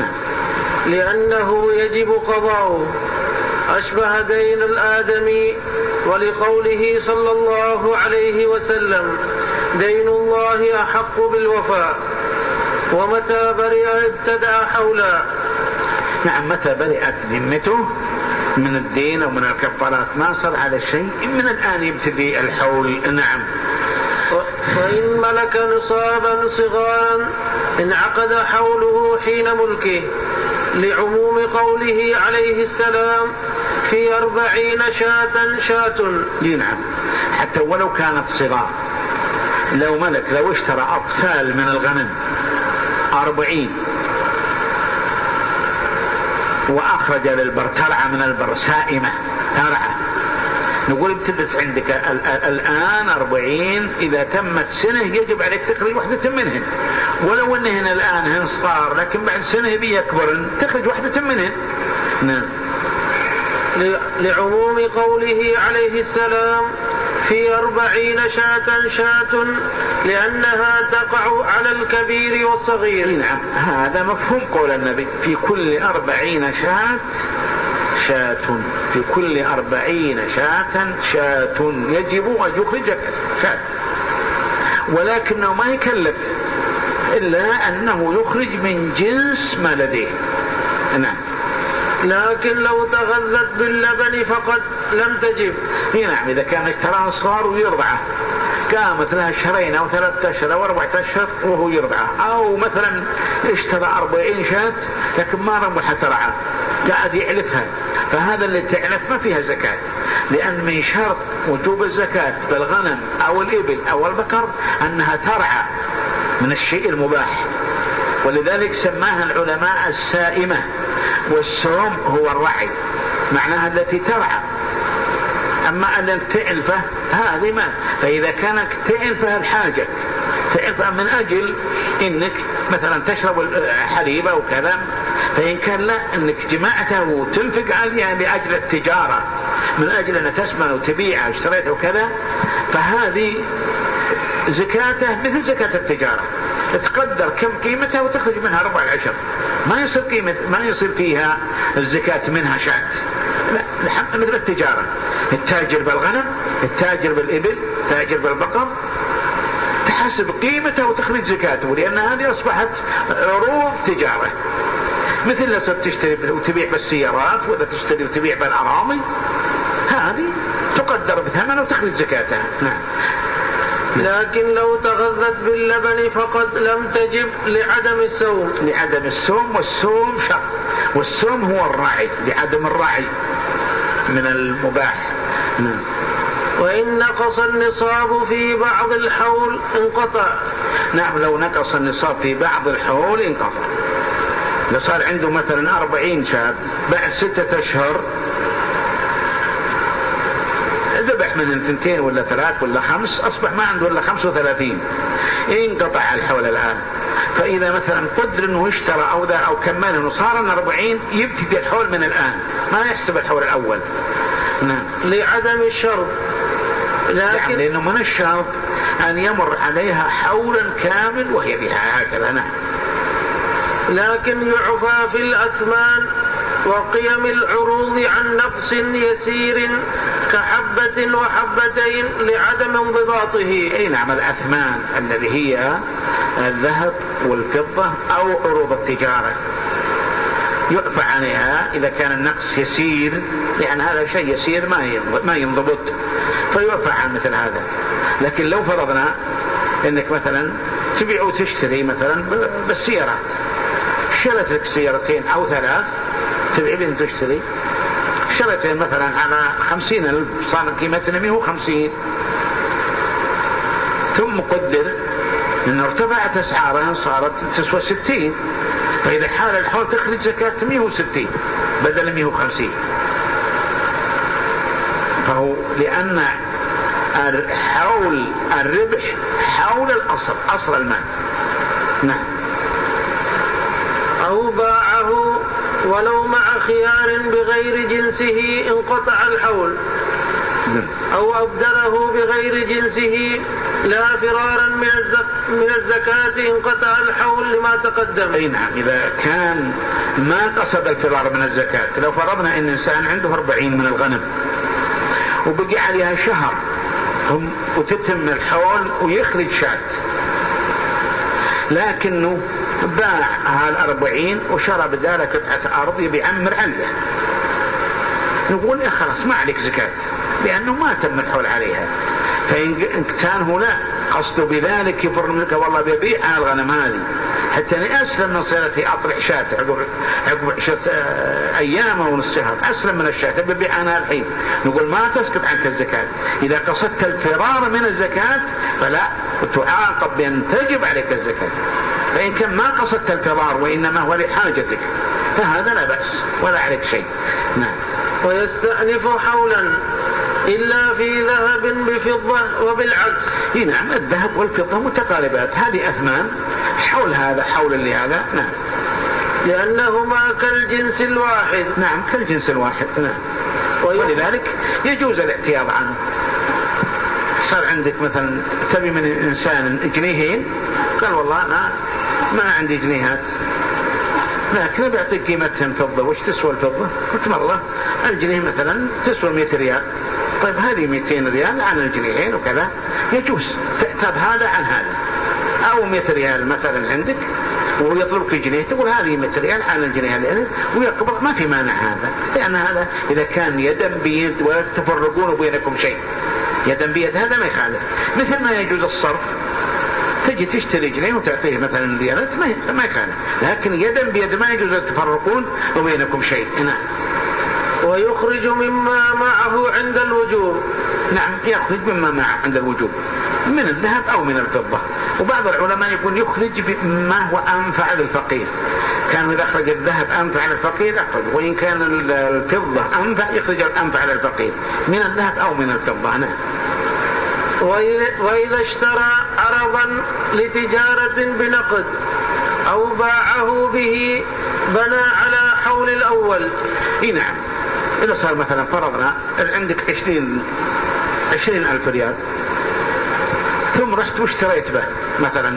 لأنه يجب قضاؤه، أشبه دين الآدمي، ولقوله صلى الله عليه وسلم: دين الله أحق بالوفاء، ومتى برئ ابتدأ حولا. نعم، متى برئت ذمته من الدين ومن الكفارات ما صار على شيء من الآن يبتدي الحول. نعم. فإن ملك نصابا صغارا انعقد حوله حين ملكه، لعموم قوله عليه السلام: في 40 شاة. نعم، حتى ولو كانت صغار، لو ملك لو اشترى أطفال من الغنم 40 وأخرج للبر ترعى من البر سائمة ترعى، نقول ابتدت عندك الآن 40، إذا تمت سنة يجب عليك تخرج واحدة منهن، ولو أنهن الآن هن صغار لكن بعد سنة بيكبرن تخرج واحدة منهن. نعم. لعموم قوله عليه السلام: في 40 شاة، لأنها تقع على الكبير والصغير. نعم، هذا مفهوم قول النبي: في كل 40 شاة، في كل 40 شاة يجب أن يخرج شاة، ولكنه ما يكلف إلا أنه يخرج من جنس ما لديه. نعم. لكن لو تغذت باللبن فقد لم تجب. نعم، إذا كان اشتراها صغار ويرضعه، قامت لها 2 أو 3 أشهر أو 4 أشهر وهو يرضعه، أو مثلا اشترى 40 شاة لكن ما ربح ترعى قاعد يعلفها، فهذا اللي تعلف ما فيها زكاة، لأن من شرط وجوب الزكاة بالغنم أو الإبل أو البقر أنها ترعى من الشيء المباح، ولذلك سماها العلماء السائمة، والسوم هو الرعي معناها التي ترعى. أما أن تعلفه هذه ما، فإذا كانت تعلفها الحاجة، تعلفها من أجل إنك مثلا تشرب حليب أو كذا، فإن كان لا إنك جمعته وتنفق عليها لأجل التجارة، من أجل أن تسمن وتبيعها واشتريتها وكذا، فهذه زكاته مثل زكاة التجارة، تقدر كم قيمتها وتخرج منها 4 العشر، ما يصير فيها الزكاة منها شاة، لا، مثل التجارة، التاجر بالغنم، التاجر بالإبل، التاجر بالبقر، تحسب قيمته وتخرج زكاته، لأن هذه أصبحت عروض تجارة، مثل لا تشتري وتبيع بالسيارات ولا تشتري وتبيع بالأراضي، هذه تقدر بثمن وتخرج زكاتها. نعم. لكن لو تغذت باللبن فقد لم تجب لعدم السوم، والسوم شرط، والسوم هو الرعي، لعدم الرعي من المباح. نعم. وإن نقص النصاب في بعض الحول انقطع. نعم، لو نقص النصاب في بعض الحول انقطع، لو صار عنده مثلا 40 شاب بعد 6 أشهر ذبح من 2 ولا 3 ولا 5، أصبح ما عنده إلا 35، انقطع الحول الآن. فإذا مثلا قدر أنه يشترى أو ذا أو كمل أنه صار 40، يبتدي الحول من الآن، ما يحسب الحول الأول. نعم. لعدم الشرط، لكن لأنه من الشرط أن يمر عليها حولا كامل وهي بها هكذا. نعم. لكن يعفى في الأثمان وقيم العروض عن نقص يسير كحبة وحبتين لعدم انضباطه. أي نعم، الأثمان الذي هي الذهب والفضة أو عروض التجارة يعفى عنها إذا كان النقص يسير، لأن هذا شيء يسير ما ينضبط، فيعفى عن مثل هذا. لكن لو فرضنا أنك مثلا تبيع وتشتري مثلا بالسيارات، شريت لك 2 أو 3 تبيع تشتري، شريتين مثلا على 50,000 صار قيمتها 150، ثم قدر أنه ارتفعت أسعارها صارت تسوى 60، فإذا حال الحول تخرج زكاة 160 بدل 150. فهو لأن حول الربح حول الأصل، أصل المال. نعم. أو باعه ولو مع خيار بغير جنسه انقطع الحول. أو أبدله بغير جنسه لا فرارا من الزكاة انقطع الحول لما تقدم. أي نعم، إذا كان ما قصد الفرار من الزكاة، لو فرضنا إن إنسان عنده 40 من الغنم وبقي عليها شهر وتتم الحول ويخرج شاة، لكنه باع هال40 وشرى بداله قطعة أرض يعمر عليها، نقول يا خلاص ما عليك زكاة لأنه ما تم الحول عليها. فإن كان هو لا قصده بذلك يفر منك والله بيبيع الغنم هذه حتى أنا أسلم من صيرتي أطرح شاة عقب 10 أيام أو نص شهر أسلم من الشاة ببيع أنا الحين، نقول ما تسقط عنك الزكاة. إذا قصدت الفرار من الزكاة فلا تعاقب بأن تجب عليك الزكاة. فإن كان ما قصدت الفرار وإنما هو لحاجتك فهذا لا بأس ولا عليك شيء. نعم. ويستأنف حولا إلا في ذهب بفضة وبالعكس. نعم، الذهب والفضة متقاربات، هذه أثمان، حول هذا حول اللي هذا. نعم، لأنهما كالجنس الواحد. نعم، كالجنس الواحد. نعم، ولذلك يجوز الاعتياض عنه. صار عندك مثلا تبي من إنسان جنيهين، قال والله أنا ما عندي جنيهات لكن بيعطيك قيمتهم فضة. وش تسوى الفضة؟ قلت والله الجنيه مثلا تسوى 100 ريال. طيب هذه 200 ريال عن الجنيهين وكذا، يجوز تأتب هذا عن هذا. أو 100 ريال مثلا عندك ويطلبك جنيه، تقول هذه 100 ريال عن الجنيه ويقبض، ما في مانع هذا، لأن هذا إذا كان يدا بيد ولا تفرقون بينكم شيء، يدا بيد هذا ما يخالف. مثل ما يجوز الصرف، تجي تشتري جنيه وتعطيه مثلا ريالات ما كان، لكن يدا بيد ما يجوز تفرقون وبينكم شيء. نعم. ويخرج مما معه عند الوجوب. نعم، يخرج مما معه عند الوجوب من الذهب أو من الفضة. وبعض العلماء يقول يخرج ما هو أنفع للفقير، كان إذا أخرج الذهب أنفع للفقير أخرج، وإن كان الفضة أنفع يخرج الأنفع للفقير من الذهب أو من الفضة. نعم. وإذا اشترى عرضا لتجارة بنقد أو باعه به بنى على حول الأول. نعم، إذا صار مثلا فرضنا عندك 20,000 ريال ثم رحت واشتريت به مثلا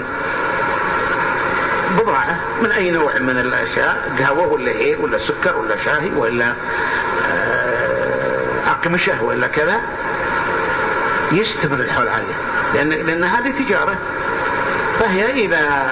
بضاعة من أي نوع من الأشياء، قهوة ولا هيل ولا سكر ولا شاهي ولا أقمشة ولا كذا، يستمر الحول عليه لأن هذه تجارة. فهي إذا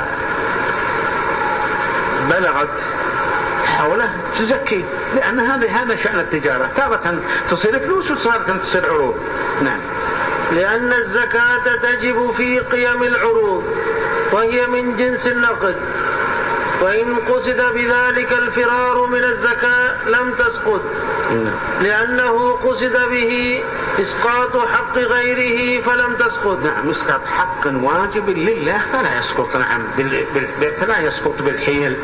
بلغت حوله تزكي، لأن هذا شأن التجارة، تارة تصير فلوس وتارة تصير عروض. نعم. لأن الزكاة تجب في قيم العروض وهي من جنس النقد، وإن قصد بذلك الفرار من الزكاة لم تسقط، لأنه قصد به إسقاط حق غيره فلم تسقط. نعم، إسقاط حق واجب لله فلا يسقط. نعم، فلا يسقط بالحيل.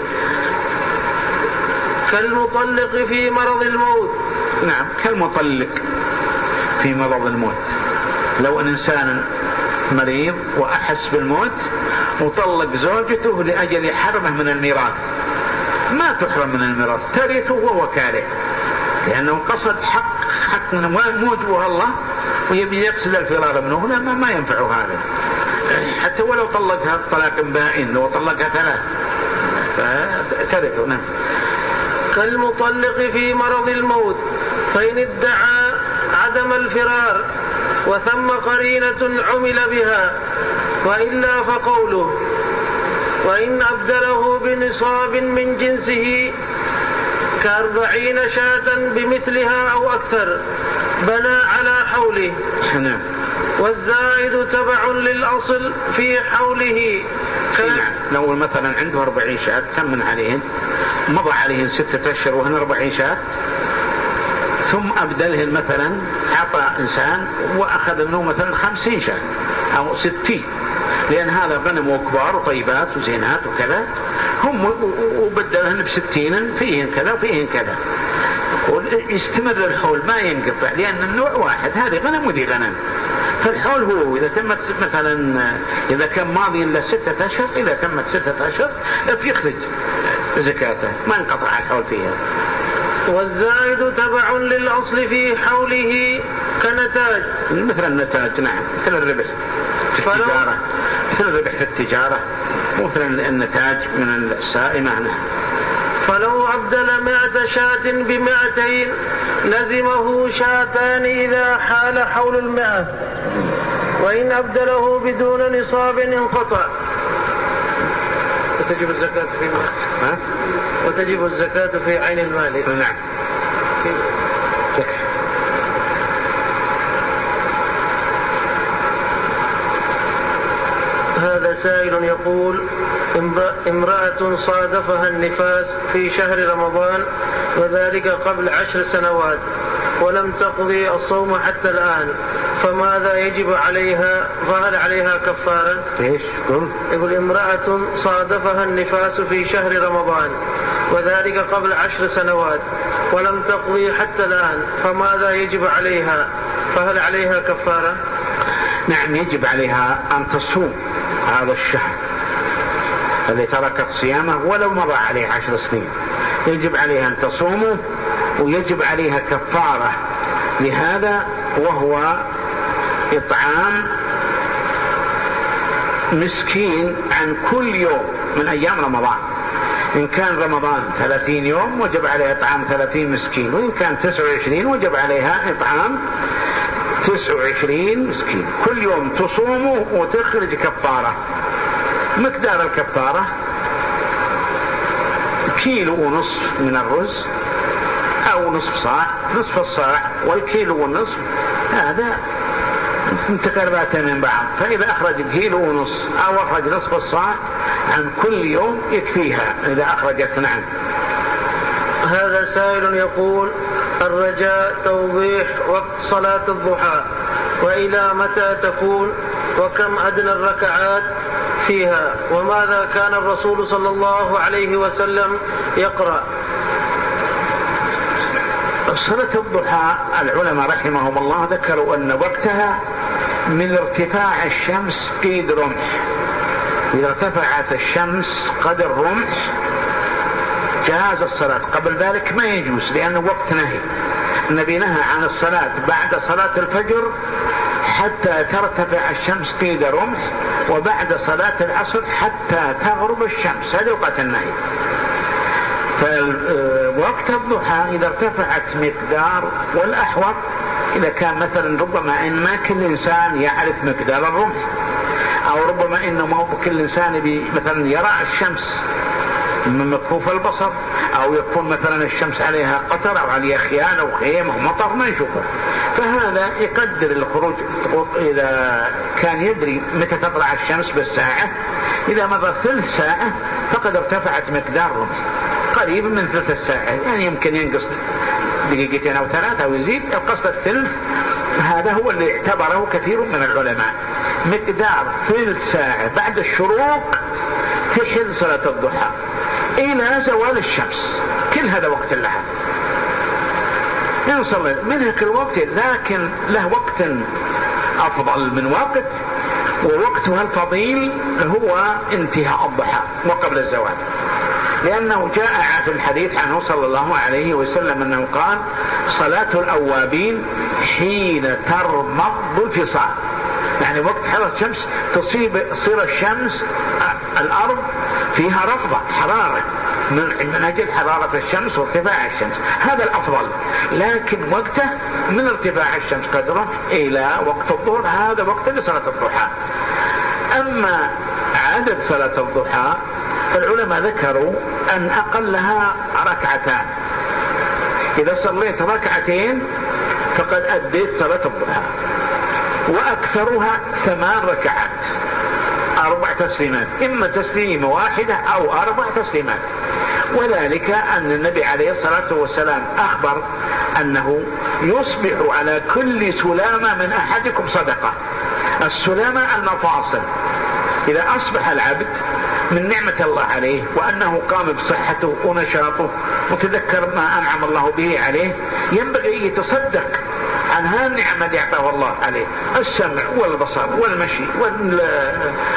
كالمطلق في مرض الموت. نعم، كالمطلق في مرض الموت. لو أن إنسان مريض وأحس بالموت وطلق زوجته لأجل حرمه من الميراث، ما تحرم من الميراث، ترثه وهو كاره، لأنه قصد حق موجبه الله ويبي يقصد الفرار منه، ما ينفعه هذا. حتى ولو طلقها طلاق بائن، لو طلقها 3 فترثه. نعم. كالمطلق في مرض الموت، فإن ادعى عدم الفرار وثم قرينة عمل بها، وإلا فقوله وإن أبدله بنصاب من جنسه 40 شاة بمثلها أو أكثر بنى على حوله. والزائد تبع للأصل في حوله. لو مثلا عنده 40 شاة ثمن عليهن، مضى عليهن 6 أشهر وهن 40 شاة، ثم أبدلهن مثلا، أعطى إنسان وأخذ منه مثلا 50 شاة أو 60، لأن هذا غنم وكبار وطيبات وزينات وكذا، هم وبدلهن ب60 فيهن كذا وفيهن كذا، يستمر الحول ما ينقطع، لأن النوع واحد، هذه غنم وذي غنم. فالحول هو إذا تمت مثلا، إذا كان ماضي إلا 6 أشهر، إذا تمت 6 أشهر يخرج زكاته، ما انقطع الحول فيها. والزائد تبع للأصل في حوله كنتاج، مثل النتاج. نعم، مثل الربح في التجارة، مثل الربح في التجارة، مثل النتاج من السائمة. فلو أبدل 100 شاة ب200 لزمه شاتان إذا حال حول 100، وإن أبدله بدون نصاب انقطع. وتجب الزكاة في مال. وتجب الزكاة في عين المال. نعم. هذا سائل يقول: امرأة صادفها النفاس في شهر رمضان وذلك قبل 10 سنوات ولم تقضي الصوم حتى الآن، فماذا يجب عليها؟ فهل عليها كفارة؟ ايش يقول: امرأة صادفها النفاس في شهر رمضان وذلك قبل 10 سنوات ولم تقضي حتى الآن، فماذا يجب عليها؟ فهل عليها كفارة؟ نعم، يجب عليها أن تصوم هذا الشهر الذي تركت صيامه ولو مضى عليه 10 سنين، يجب عليها أن تصومه، ويجب عليها كفارة لهذا، وهو إطعام مسكين عن كل يوم من أيام رمضان. إن كان رمضان 30 يوم وجب عليها إطعام 30 مسكين، وإن كان 29 وجب عليها إطعام 29 مسكين. كل يوم تصومه وتخرج كفارة. مقدار الكفارة 1.5 كيلو من الرز، أو نصف صاع، نصف الصاع والكيلو والنصف، هذا متقربات من بعض. فإذا أخرج 1.5 كيلو أو أخرج نصف الصاع عن كل يوم يكفيها إذا أخرجت. نعم. هذا سائل يقول: الرجاء توضيح وقت صلاة الضحى، وإلى متى تكون، وكم أدنى الركعات فيها، وماذا كان الرسول صلى الله عليه وسلم يقرأ؟ صلاة الضحى العلماء رحمهم الله ذكروا أن وقتها من ارتفاع الشمس قيد رمح. إذا ارتفعت الشمس قدر رمح جاز الصلاة، قبل ذلك ما يجوز، لأنه وقت نهي. النبي نهى عن الصلاة بعد صلاة الفجر حتى ترتفع الشمس قيد رمح، وبعد صلاة العصر حتى تغرب الشمس، هذا وقت النهي. فوقت الضحى إذا ارتفعت مقدار، والأحوط إذا كان مثلا ربما إن ما كل إنسان يعرف مقدار الرمح، أو ربما إنه ما كل إنسان مثلا يرى الشمس من مكفوف البصر، أو يكون مثلا الشمس عليها قطر أو عليها خيال أو خيمة ومطر ما يشوفه، فهذا يقدر الخروج. إذا كان يدري متى تطلع الشمس بالساعة، إذا مضى ثلث ساعة فقد ارتفعت مقدار رمح قريب من ثلث الساعة، يعني يمكن ينقص 2 أو 3 أو يزيد، القصد الثلث. هذا هو اللي اعتبره كثير من العلماء، مقدار ثلث ساعة بعد الشروق تحل صلاة الضحى إلى زوال الشمس، كل هذا وقت لها ينصل منها كل وقت، لكن له وقت أفضل من وقت، ووقتها الفضيل هو انتهاء الضحى وقبل الزوال، لأنه جاء في الحديث عنه صلى الله عليه وسلم أنه قال: صلاة الأوابين حين ترمض الفصال، يعني وقت حرارة الشمس تصير الشمس الأرض فيها رطبة حرارة من أجل حرارة الشمس وارتفاع الشمس، هذا الأفضل. لكن وقته من ارتفاع الشمس قدره إلى وقت الظهر، هذا وقت لصلاة الضحى. أما عدد صلاة الضحى فالعلماء ذكروا أن أقلها 2 ركعات. إذا صليت 2 ركعات فقد أديت صلاة الضحى، وأكثرها 8 ركعات، 4 تسليمات، إما تسليمة واحدة أو 4 تسليمات. وذلك أن النبي عليه الصلاة والسلام أخبر أنه يصبح على كل سلامة من أحدكم صدقة. السلامة المفاصل، إذا أصبح العبد من نعمة الله عليه وأنه قام بصحته ونشاطه وتذكر ما أنعم الله به عليه، ينبغي يتصدق عن هذه النعمة اللي أعطاه الله عليه، السمع والبصر والمشي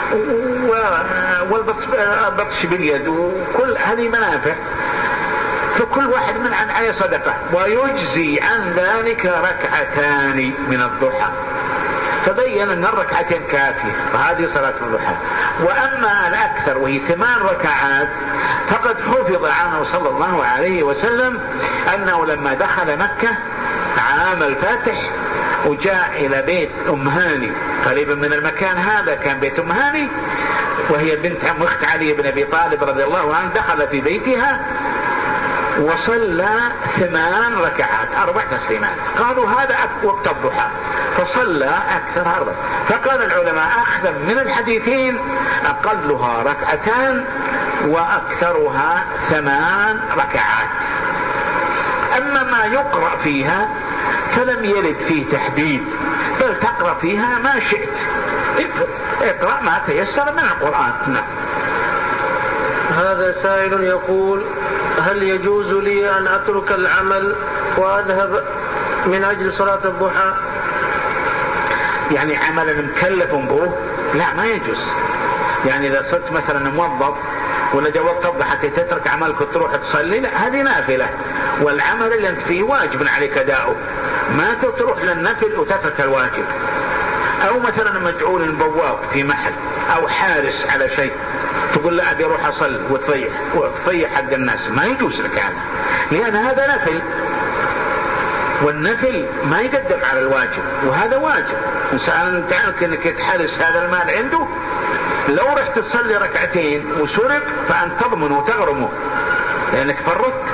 والبطش باليد، وكل هذه منافع فكل واحد من عليه صدقة، ويجزي عن ذلك ركعتان من الضحى. تبين أن الركعتين كافية، وهذه صلاة الضحى. وأما الأكثر وهي 8 ركعات فقد حفظ عنه صلى الله عليه وسلم أنه لما دخل مكة عام الفاتح وجاء إلى بيت أم هاني قريبا من المكان هذا، كان بيت أم هاني وهي بنت عم أخت علي بن أبي طالب رضي الله عنه، دخل في بيتها وصلى 8 ركعات 4 تسليمات. قالوا هذا وقت الضحى، فصلى أكثر 4. فقال العلماء أخذا من الحديثين أقلها 2 وأكثرها 8 ركعات. أما ما يقرأ فيها فلم يرد فيه تحديد، بل تقرأ فيها ما شئت، اقرأ ما تيسر من القرآن. نعم. هذا سائل يقول: هل يجوز لي أن أترك العمل وأذهب من أجل صلاة الضحى؟ يعني عملا مكلف به؟ لا، ما يجوز. يعني إذا صرت مثلا موظف ولا جاء وقت الضحى تترك عملك وتروح تصلي، لا، هذه نافلة، والعمل اللي أنت فيه واجب عليك أداؤه، ما تروح للنفل وتترك الواجب. أو مثلا مجعول بواب في محل أو حارس على شيء، تقول لا أبي أروح أصلي وتضيع حق الناس، ما يجوز لك هذا، لأن هذا نفل، والنفل ما يقدم على الواجب، وهذا واجب. إنسان تعرف أنك تحرس هذا المال عنده، لو رحت تصلي 2 ركعات وسرق فأنت تضمن وتغرمه لأنك فرطت،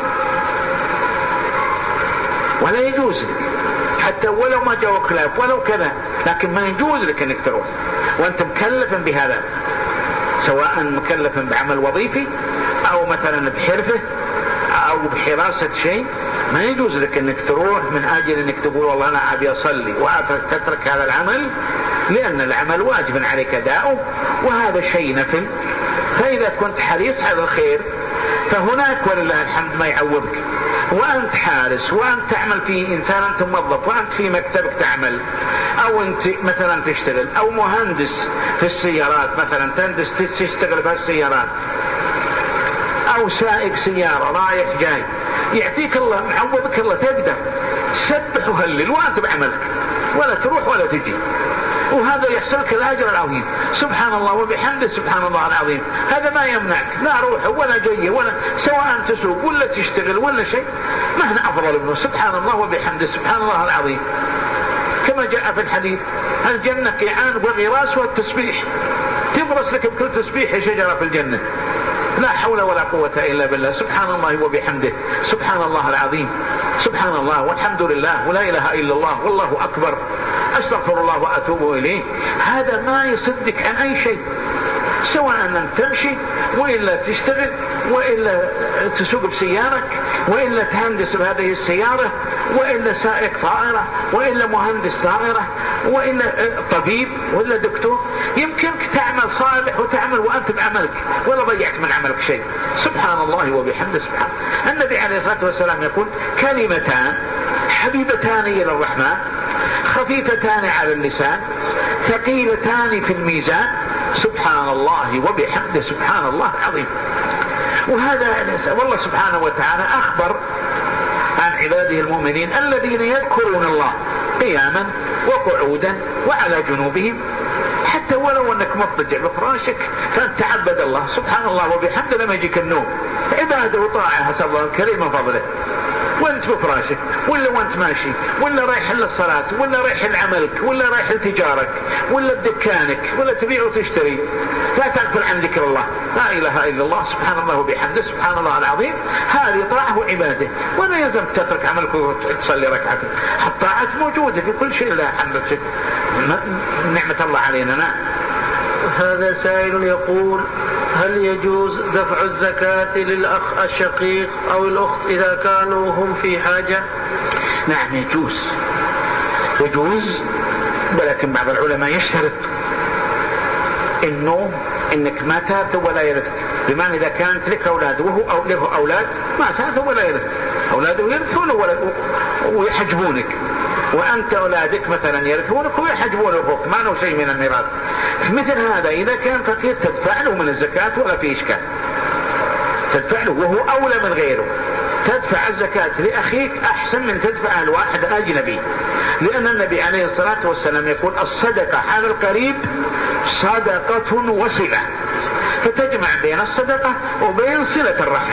ولا يجوز لك حتى ولو ما جاء خلاف ولو كذا، لكن ما يجوز لك أنك تروح وأنت مكلف بهذا، سواء مكلف بعمل وظيفي أو مثلا بحرفة أو بحراسة شيء. ما يجوز لك أنك تروح من أجل أنك تقول والله أنا أبي أصلي وتترك هذا العمل، لأن العمل واجب عليك أداؤه وهذا شيء نفل. فإذا كنت حريص على الخير فهناك ولله الحمد ما يعوضك، وأنت حارس وأنت تعمل في إنسان، أنت موظف وأنت في مكتبك تعمل، أو أنت مثلا تشتغل، أو مهندس في السيارات مثلا تشتغل في السيارات، أو سائق سيارة رايح جاي، يعطيك الله معوضك الله، تقدر سبح وهلل وأنت بعملك ولا تروح ولا تجي، وهذا يحصلك الأجر العظيم. سبحان الله وبحمده سبحان الله العظيم. هذا ما يمنعك لا روح ولا جاي، ولا سواء تسوق ولا تشتغل ولا شيء، ما هنا أفضل منه سبحان الله وبحمده سبحان الله العظيم. كما جاء في الحديث: الجنة قيعان وغراس والتسبيح، تبرس لك بكل تسبيح شجرة في الجنة. لا حول ولا قوة إلا بالله، سبحان الله وبحمده سبحان الله العظيم، سبحان الله والحمد لله ولا إله إلا الله والله أكبر، أستغفر الله وأتوب إليه. هذا ما يصدك عن أي شيء، سواء أن تمشي وإلا تشتغل وإلا تسوق بسيارك وإلا تهندس بهذه السيارة وإلا سائق طائرة وإلا مهندس طائرة وإلا طبيب وإلا دكتور، يمكنك تعمل صالح وتعمل وأنت بعملك ولا ضيعت من عملك شيء. سبحان الله وبحمده سبحان. النبي عليه الصلاة والسلام يقول: كلمتان حبيبتان إلى الرحمن خفيفتان على اللسان ثقيلتان في الميزان، سبحان الله وبحمده سبحان الله العظيم. وهذا والله سبحانه وتعالى أخبر عن عباده المؤمنين الذين يذكرون الله قياما وقعودا وعلى جنوبهم، حتى ولو أنك مضطجع بفراشك فأنت تعبد الله سبحان الله وبحمده لما يجيك النوم، عباده وطاعة حسب الله الكريم من فضله، وانت بفراشك ولا وانت ماشي ولا رايح للصلاة ولا رايح لعملك ولا رايح لتجارك ولا بدكانك ولا تبيع وتشتري، لا تغفل عن ذكر الله، لا إله إلا الله سبحان الله وبحمده سبحان الله العظيم. هذه طاعة وعبادة، ولا يلزمك تترك عملك وتصلي ركعتين. الطاعات موجودة في كل شيء، لا حمد شيء، نعمة الله علينا. نعم. هذا سائل يقول: هل يجوز دفع الزكاة للأخ الشقيق أو الأخت إذا كانوا هم في حاجة؟ نعم يجوز، ولكن بعض العلماء يشترط إنك ما تاث ولا يرث، بمعنى إذا كانت لك أولاد وهو أو له أولاد ما تاث ولا يرث، أولاده يرثون ويحجبونك، وأنت أولادك مثلا يرثونك ويحجبون أخوك، ما له شيء من الميراث. مثل هذا إذا كان فقير تدفع له من الزكاة ولا في إشكال، تدفع له وهو أولى من غيره، تدفع الزكاة لأخيك أحسن من تدفع الواحد أجنبي، لأن النبي عليه الصلاة والسلام يقول الصدقة على القريب صدقة وصلة، فتجمع بين الصدقة وبين صلة الرحم.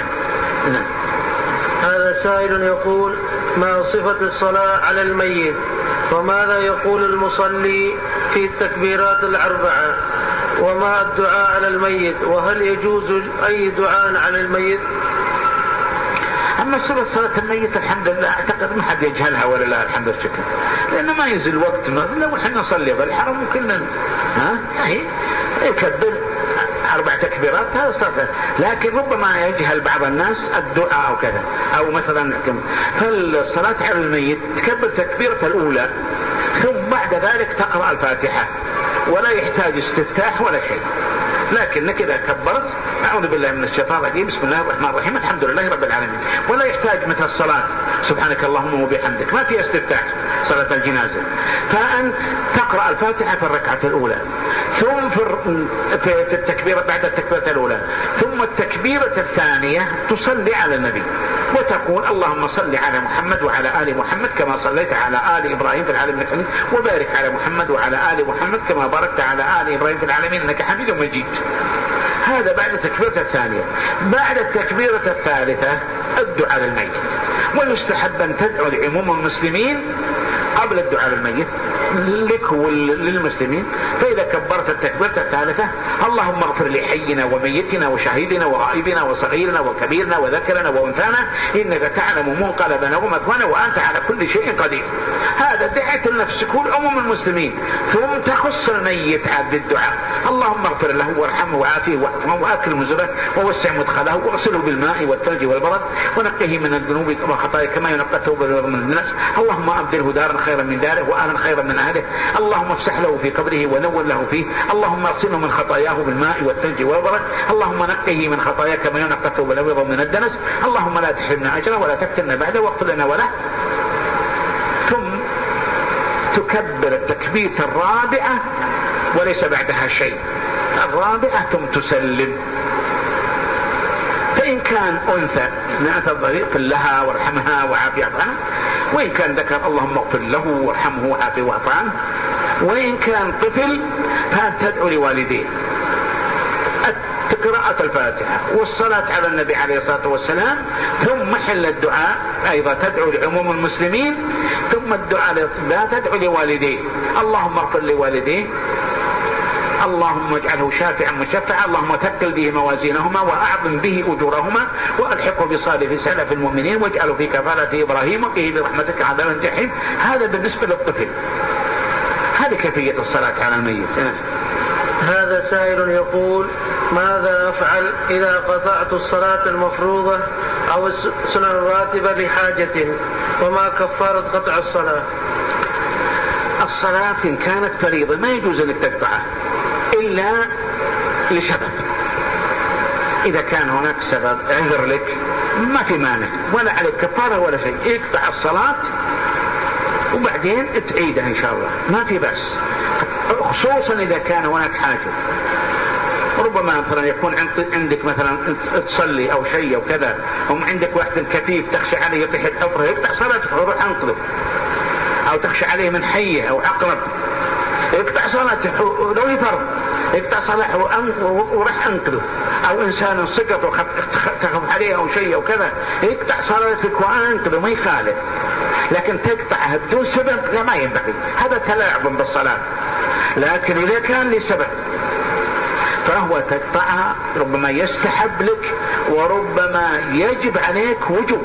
هذا سائل يقول: ما صفة الصلاة على الميت؟ وماذا يقول المصلي في التكبيرات الأربعة؟ وما الدعاء على الميت؟ وهل يجوز أي دعاء على الميت؟ أما صلاة الميت الحمد لله أعتقد ما حد يجهلها ولا لا الحمد لله، لأنه ما ينزل وقت لو احنا نصلي بالحرم ممكن يكبر 4 تكبيرات هذا صلاة، لكن ربما يجهل بعض الناس الدعاء أو كذا، أو مثلا فالصلاة على الميت تكبر تكبيرة الأولى ثم بعد ذلك تقرأ الفاتحة ولا يحتاج استفتاح ولا شيء، لكنك إذا كبرت أعوذ بالله من الشيطان الرجيم بسم الله الرحمن الرحيم الحمد لله رب العالمين، ولا يحتاج مثل الصلاة سبحانك اللهم وبحمدك ما في استفتاح صلاة الجنازة، فأنت تقرأ الفاتحة في الركعة الأولى ثم في التكبيرة بعد التكبيرة الأولى ثم التكبيرة الثانية تصلي على النبي وتقول اللهم صل على محمد وعلى آل محمد كما صليت على آل إبراهيم في العالمين إنك حميد، وبارك على محمد وعلى آل محمد كما باركت على آل إبراهيم في العالمين إنك حميد مجيد. هذا بعد التكبيرة الثانية. بعد التكبيرة الثالثة الدعاء للميت، ويستحب أن تدعو لعموم المسلمين قبل الدعاء للميت لك وللمسلمين. فإذا كبرت التكبيرة الثالثة اللهم اغفر لحينا وميتنا وشهيدنا وغائبنا وصغيرنا وكبيرنا وذكرنا وأنثانا إنك تعلم منقلبنا ومثوانا وأنت على كل شيء قدير. هذا دعاء النفس كل عموم المسلمين، ثم تخص الميت عبد الدعاء اللهم اغفر له وارحمه وعافيه وأكل مزره ووسع مدخله واغسله بالماء والثلج والبرد ونقه من الذنوب والخطايا كما ينقى الثوب من الناس، اللهم أبدله دارا خيرا من داره وأهلا خيرا من أهله، اللهم افسح له في قبره ونور له فيه، اللهم اغسله من خطاياه بالماء والثلج والبرد، اللهم نقه من خطاياه كما ينقى الثوب الأبيض من الدنس، اللهم لا تحرمنا أجره ولا تفتنا بعده واغفر لنا وله. ثم تكبر التكبيرة الرابعة وليس بعدها شيء، الرابعة ثم تسلم. فإن كان أنثى نأتى لها وارحمها وعافية عنها، وإن كان ذكر اللهم اغفر له وارحمه وعافيه واعف عنه، وإن كان طفل فأنت تدعو لوالديه قراءة الفاتحة والصلاة على النبي عليه الصلاة والسلام، ثم محل الدعاء أيضا تدعو لعموم المسلمين، ثم الدعاء لا تدعو لوالديه اللهم اغفر لوالديه، اللهم اجعله شافعا مشفعا، اللهم ثقل به موازينهما وأعظم به أجورهما وألحقه بصالح سلف المؤمنين واجعله في كفالة إبراهيم وقه برحمتك عذاب الجحيم. هذا بالنسبة للطفل. هذه كيفية الصلاة على الميت. هذا سائل يقول: ماذا أفعل إذا قطعت الصلاة المفروضة أو السنن الراتبة لحاجة؟ وما كفارة قطع الصلاة؟ الصلاة إن كانت فريضة ما يجوز أن تقطعها إلا لسبب. إذا كان هناك سبب عذر لك ما في مانع ولا عليك كفارة ولا شيء، اقطع الصلاة وبعدين تعيدها إن شاء الله ما في بأس، خصوصا إذا كان هناك حاجة. ربما مثلا يكون عندك مثلا تصلي أو شيء أو كذا، أو عندك واحد كفيف تخشى عليه يطيح الحفرة، يقطع صلاتك وروح أنقذه، أو تخشى عليه من حية أو عقرب يقطع صلاته لو يفرض يقطع صلاته وراح أنقذه، أو إنسان سقط وتخف عليه أو شيء أو كذا يقطع صلاتك وأنقذه ما يخالف، لكن تقطعها بدون سبب لا ما ينبغي، هذا تلاعب بالصلاة. لكن إذا كان لسبب فهو تقطعها، ربما يستحب لك وربما يجب عليك وجوب.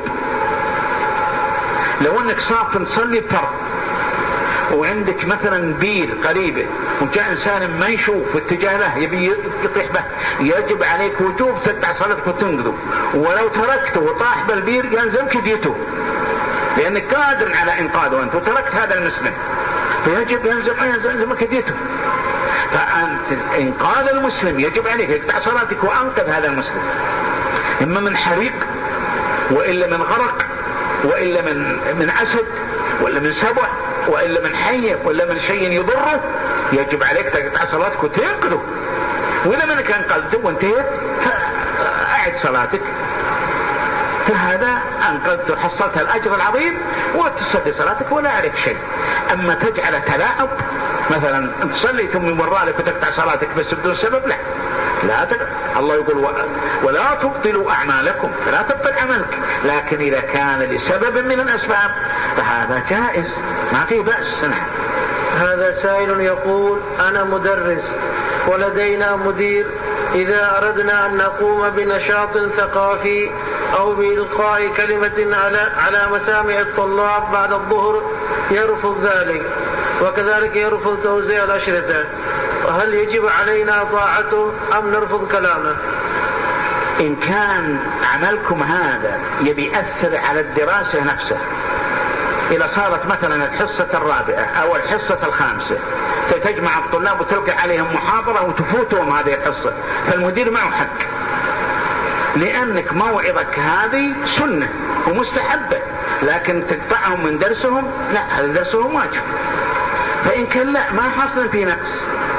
لو أنك صاف تصلي فرض وعندك مثلا بير قريبة وجاء إنسان ما يشوف اتجاه له يبي يطيح به، يجب عليك وجوب تقطع صلاتك وتنقذه، ولو تركته وطاح بالبير يلزمك ديته لأنك قادر على إنقاذه أنت وتركت هذا المسلم، فيجب يلزمك ديته. فأنت إنقاذ المسلم يجب عليك يقطع صلاتك وأنقذ هذا المسلم، إما من حريق وإلا من غرق وإلا من أسد وإلا من سبع وإلا من حية وإلا من شيء يضره، يجب عليك تقطع صلاتك وتنقذه. وإذا منك أنقذته وانتهت فأعد صلاتك فهذا أنقذت حصلت الأجر العظيم وتصلي صلاتك ولا أعرف شيء. أما تجعل تلاعب مثلا تصلي ثم يمر لك وتقطع صلاتك بس بدون سبب، لا الله يقول ولا تبطلوا أعمالكم، فلا تبطل عملك، لكن إذا كان لسبب من الأسباب فهذا جائز ما فيه بأس. هذا سائل يقول: أنا مدرس ولدينا مدير، إذا أردنا أن نقوم بنشاط ثقافي أو بإلقاء كلمة على مسامع الطلاب بعد الظهر يرفض ذلك، وكذلك يرفض توزيع الأشرطة، وهل يجب علينا طاعته أم نرفض كلامه؟ إن كان عملكم هذا يبي يأثر على الدراسة نفسها، إذا صارت مثلا الحصة الرابعة أو الحصة الخامسة تجمع الطلاب وتلقي عليهم محاضرة وتفوتهم هذه الحصة، فالمدير معه حق، لأنك موعظك هذه سنة ومستحبة، لكن تقطعهم من درسهم لا، هذا درسهم واجب. فإن كان لا، ما حصل في نقص.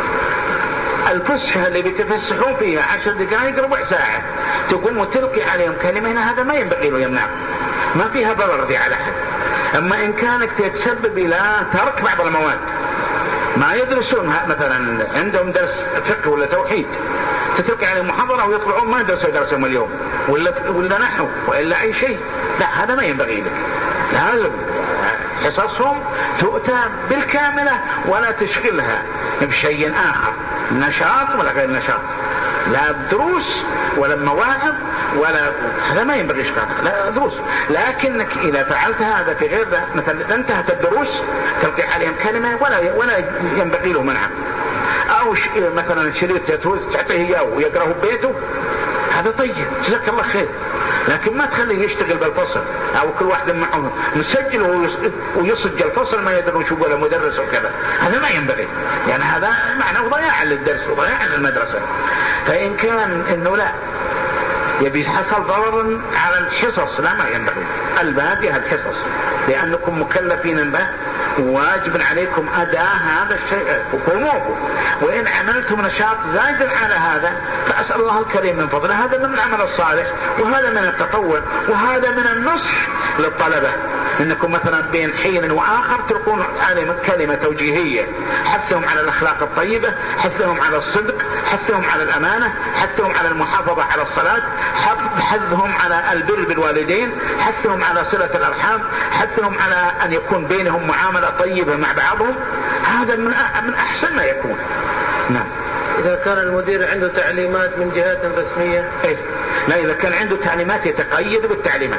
الفسحة اللي بتفسحون فيها 10 دقائق ربع ساعة تقوم وتلقي عليهم كلمة، هنا هذا ما ينبغي له يمنع، ما فيها ضرر دي على حد. أما إن كانت تتسبب إلى ترك بعض المواد، ما يدرسون مثلا عندهم درس فقه ولا توحيد، تتلقي عليهم محاضرة ويطلعون ما درسهم اليوم ولا نحو وإلا أي شيء، لا هذا ما ينبغي لك. لازم حصصهم تؤتى بالكاملة ولا تشغلها بشيء آخر، نشاط ولا غير نشاط، لا دروس ولا مواعظ ولا، هذا ما ينبغي إشكال، لا دروس. لكنك إذا فعلت هذا في غير ذا، مثلا انتهت الدروس تلقي عليهم كلمة ولا ينبغي له منعها، أو مثلا شريط تعطيه إياه ويقرأه ببيته، هذا طيب جزاك الله خير، لكن ما تخليه يشتغل بالفصل أو كل واحد معه مسجل ويصج الفصل ما يدري شو يقول مدرس وكذا، هذا ما ينبغي، يعني هذا معناه ضياع للدرس وضياع للمدرسة. فإن كان إنه لا يبي حصل ضرر على الحصص، لا ما ينبغي، الباقي الحصص لأنكم مكلفين به واجب عليكم أداء هذا الشيء وقوموه. وإن عملتم نشاط زائد على هذا فأسأل الله الكريم من فضله، هذا من العمل الصالح وهذا من التطوع وهذا من النصح للطلبة، إنكم مثلا بين حين وآخر تلقون عليهم كلمة توجيهية، حثهم على الأخلاق الطيبة، حثهم على الصدق، حثهم على الأمانة، حثهم على المحافظة على الصلاة، حثهم على البر بالوالدين، حثهم على صلة الأرحام، حثهم على أن يكون بينهم معاملة طيبة مع بعضهم، هذا من أحسن ما يكون. نعم. إذا كان المدير عنده تعليمات من جهات رسمية، لا، إذا كان عنده تعليمات يتقيد بالتعليمات.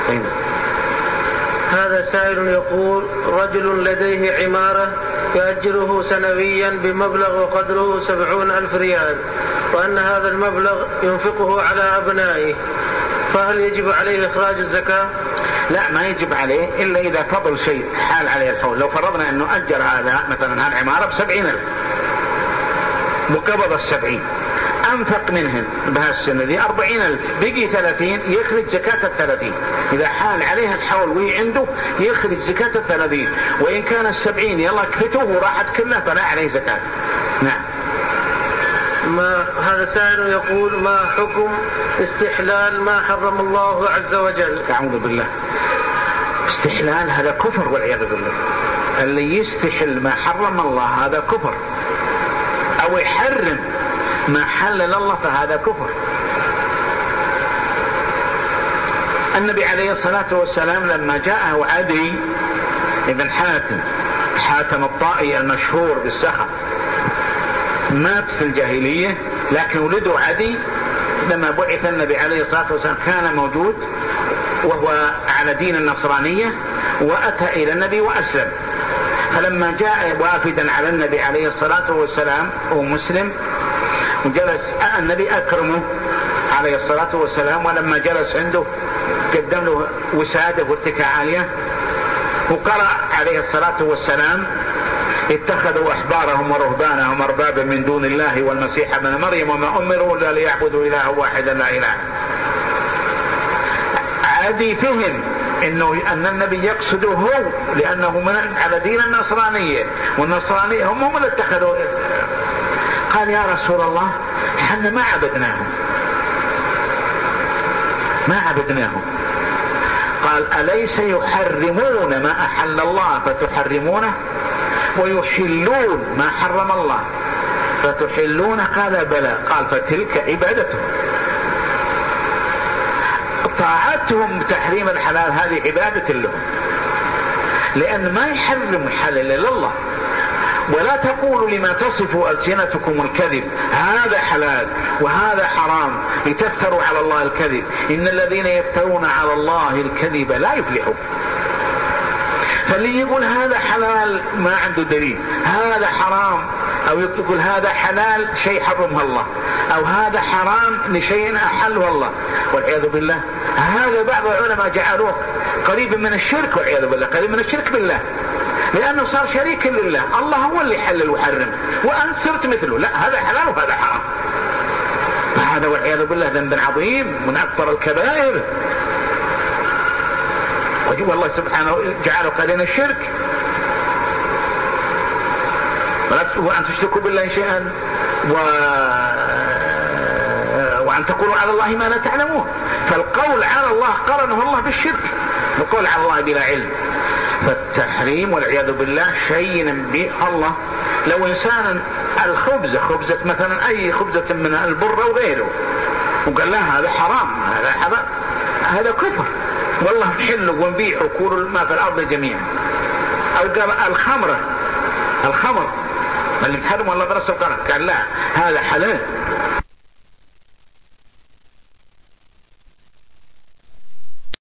هذا سائل يقول: رجل لديه عمارة يأجره سنويا بمبلغ وقدره 70,000 ريال، وأن هذا المبلغ ينفقه على أبنائه، فهل يجب عليه إخراج الزكاة؟ لا، ما يجب عليه إلا إذا فضل شيء حال عليه الحول. لو فرضنا أنه أجر هذا مثلا هالعمارة ب70,000 مقابض 70، أنفق منهن بهالسنة دي 40,000، بقي 30، يخرج زكاة 30. إذا حال عليها الحول وهي عنده يخرج زكاة 30، وإن كان 70 يلا كفته وراحت كلها فلا عليه زكاة. نعم. هذا سائل يقول: ما حكم استحلال ما حرم الله عز وجل؟ أعوذ بالله، استحلال هذا كفر والعياذ بالله. اللي يستحل ما حرم الله هذا كفر، أو يحرم ما حلل الله فهذا كفر. النبي عليه الصلاة والسلام لما جاءه عدي بن حاتم الطائي المشهور بالسخط، مات في الجاهلية، لكن ولده عدي لما بعث النبي عليه الصلاة والسلام كان موجود وهو على دين النصرانية، وأتى إلى النبي وأسلم. فلما جاء وافدا على النبي عليه الصلاة والسلام ومسلم وجلس النبي أكرمه عليه الصلاة والسلام، ولما جلس عنده قدم له وسادة واتكاء عالية، وقرأ عليه الصلاة والسلام: اتخذوا أحبارهم ورهبانهم أربابا من دون الله والمسيح ابن مريم وما أمروا إلا ليعبدوا إله واحدا لا إله. عادي فهم أن النبي يقصده هو، لأنه على دين النصرانية، والنصرانية هم اللي اتخذوا. قال: يا رسول الله، حنا ما عبدناهم. قال أليس يحرمون ما أحل الله فتحرمونه ويحلون ما حرم الله فتحلونه؟ قال بلى. قال فتلك عبادتهم. طاعتهم بتحريم الحلال هذه عبادة لهم، لأن ما يحرم الحلال إلا الله. ولا تقولوا لما تصف ألسنتكم الكذب هذا حلال وهذا حرام لتفتروا على الله الكذب، إن الذين يفترون على الله الكذب لا يفلحون. فاللي يقول هذا حلال ما عنده دليل، هذا حرام أو يقول هذا حلال شيء حرمه الله، أو هذا حرام لشيء أحله الله والعياذ بالله. هذا بعض العلماء جعلوه قريب من الشرك والعياذ بالله، قريب من الشرك بالله، لأنه صار شريك لله. الله هو اللي حلل وحرم وأنت صرت مثله. لا، هذا حلال وهذا حرام. هذا والعياذ بالله ذنب عظيم من أكبر الكبائر. والله سبحانه جعله قرين الشرك، وأن تشركوا بالله شيئا وأن تقولوا على الله ما لا تعلمون. فالقول على الله قرنه الله بالشرك، القول على الله بلا علم. فالتحريم والعياذ بالله شيء ينبيه الله. لو إنسان خبزة مثلا أي خبزة من البر وغيره وقال لها هذا حرام هذا كفر، والله نحله ونبيعه كل ما في الأرض جميعا. أو قال الخمر اللي محرم والله برسه قال لا هذا حلال،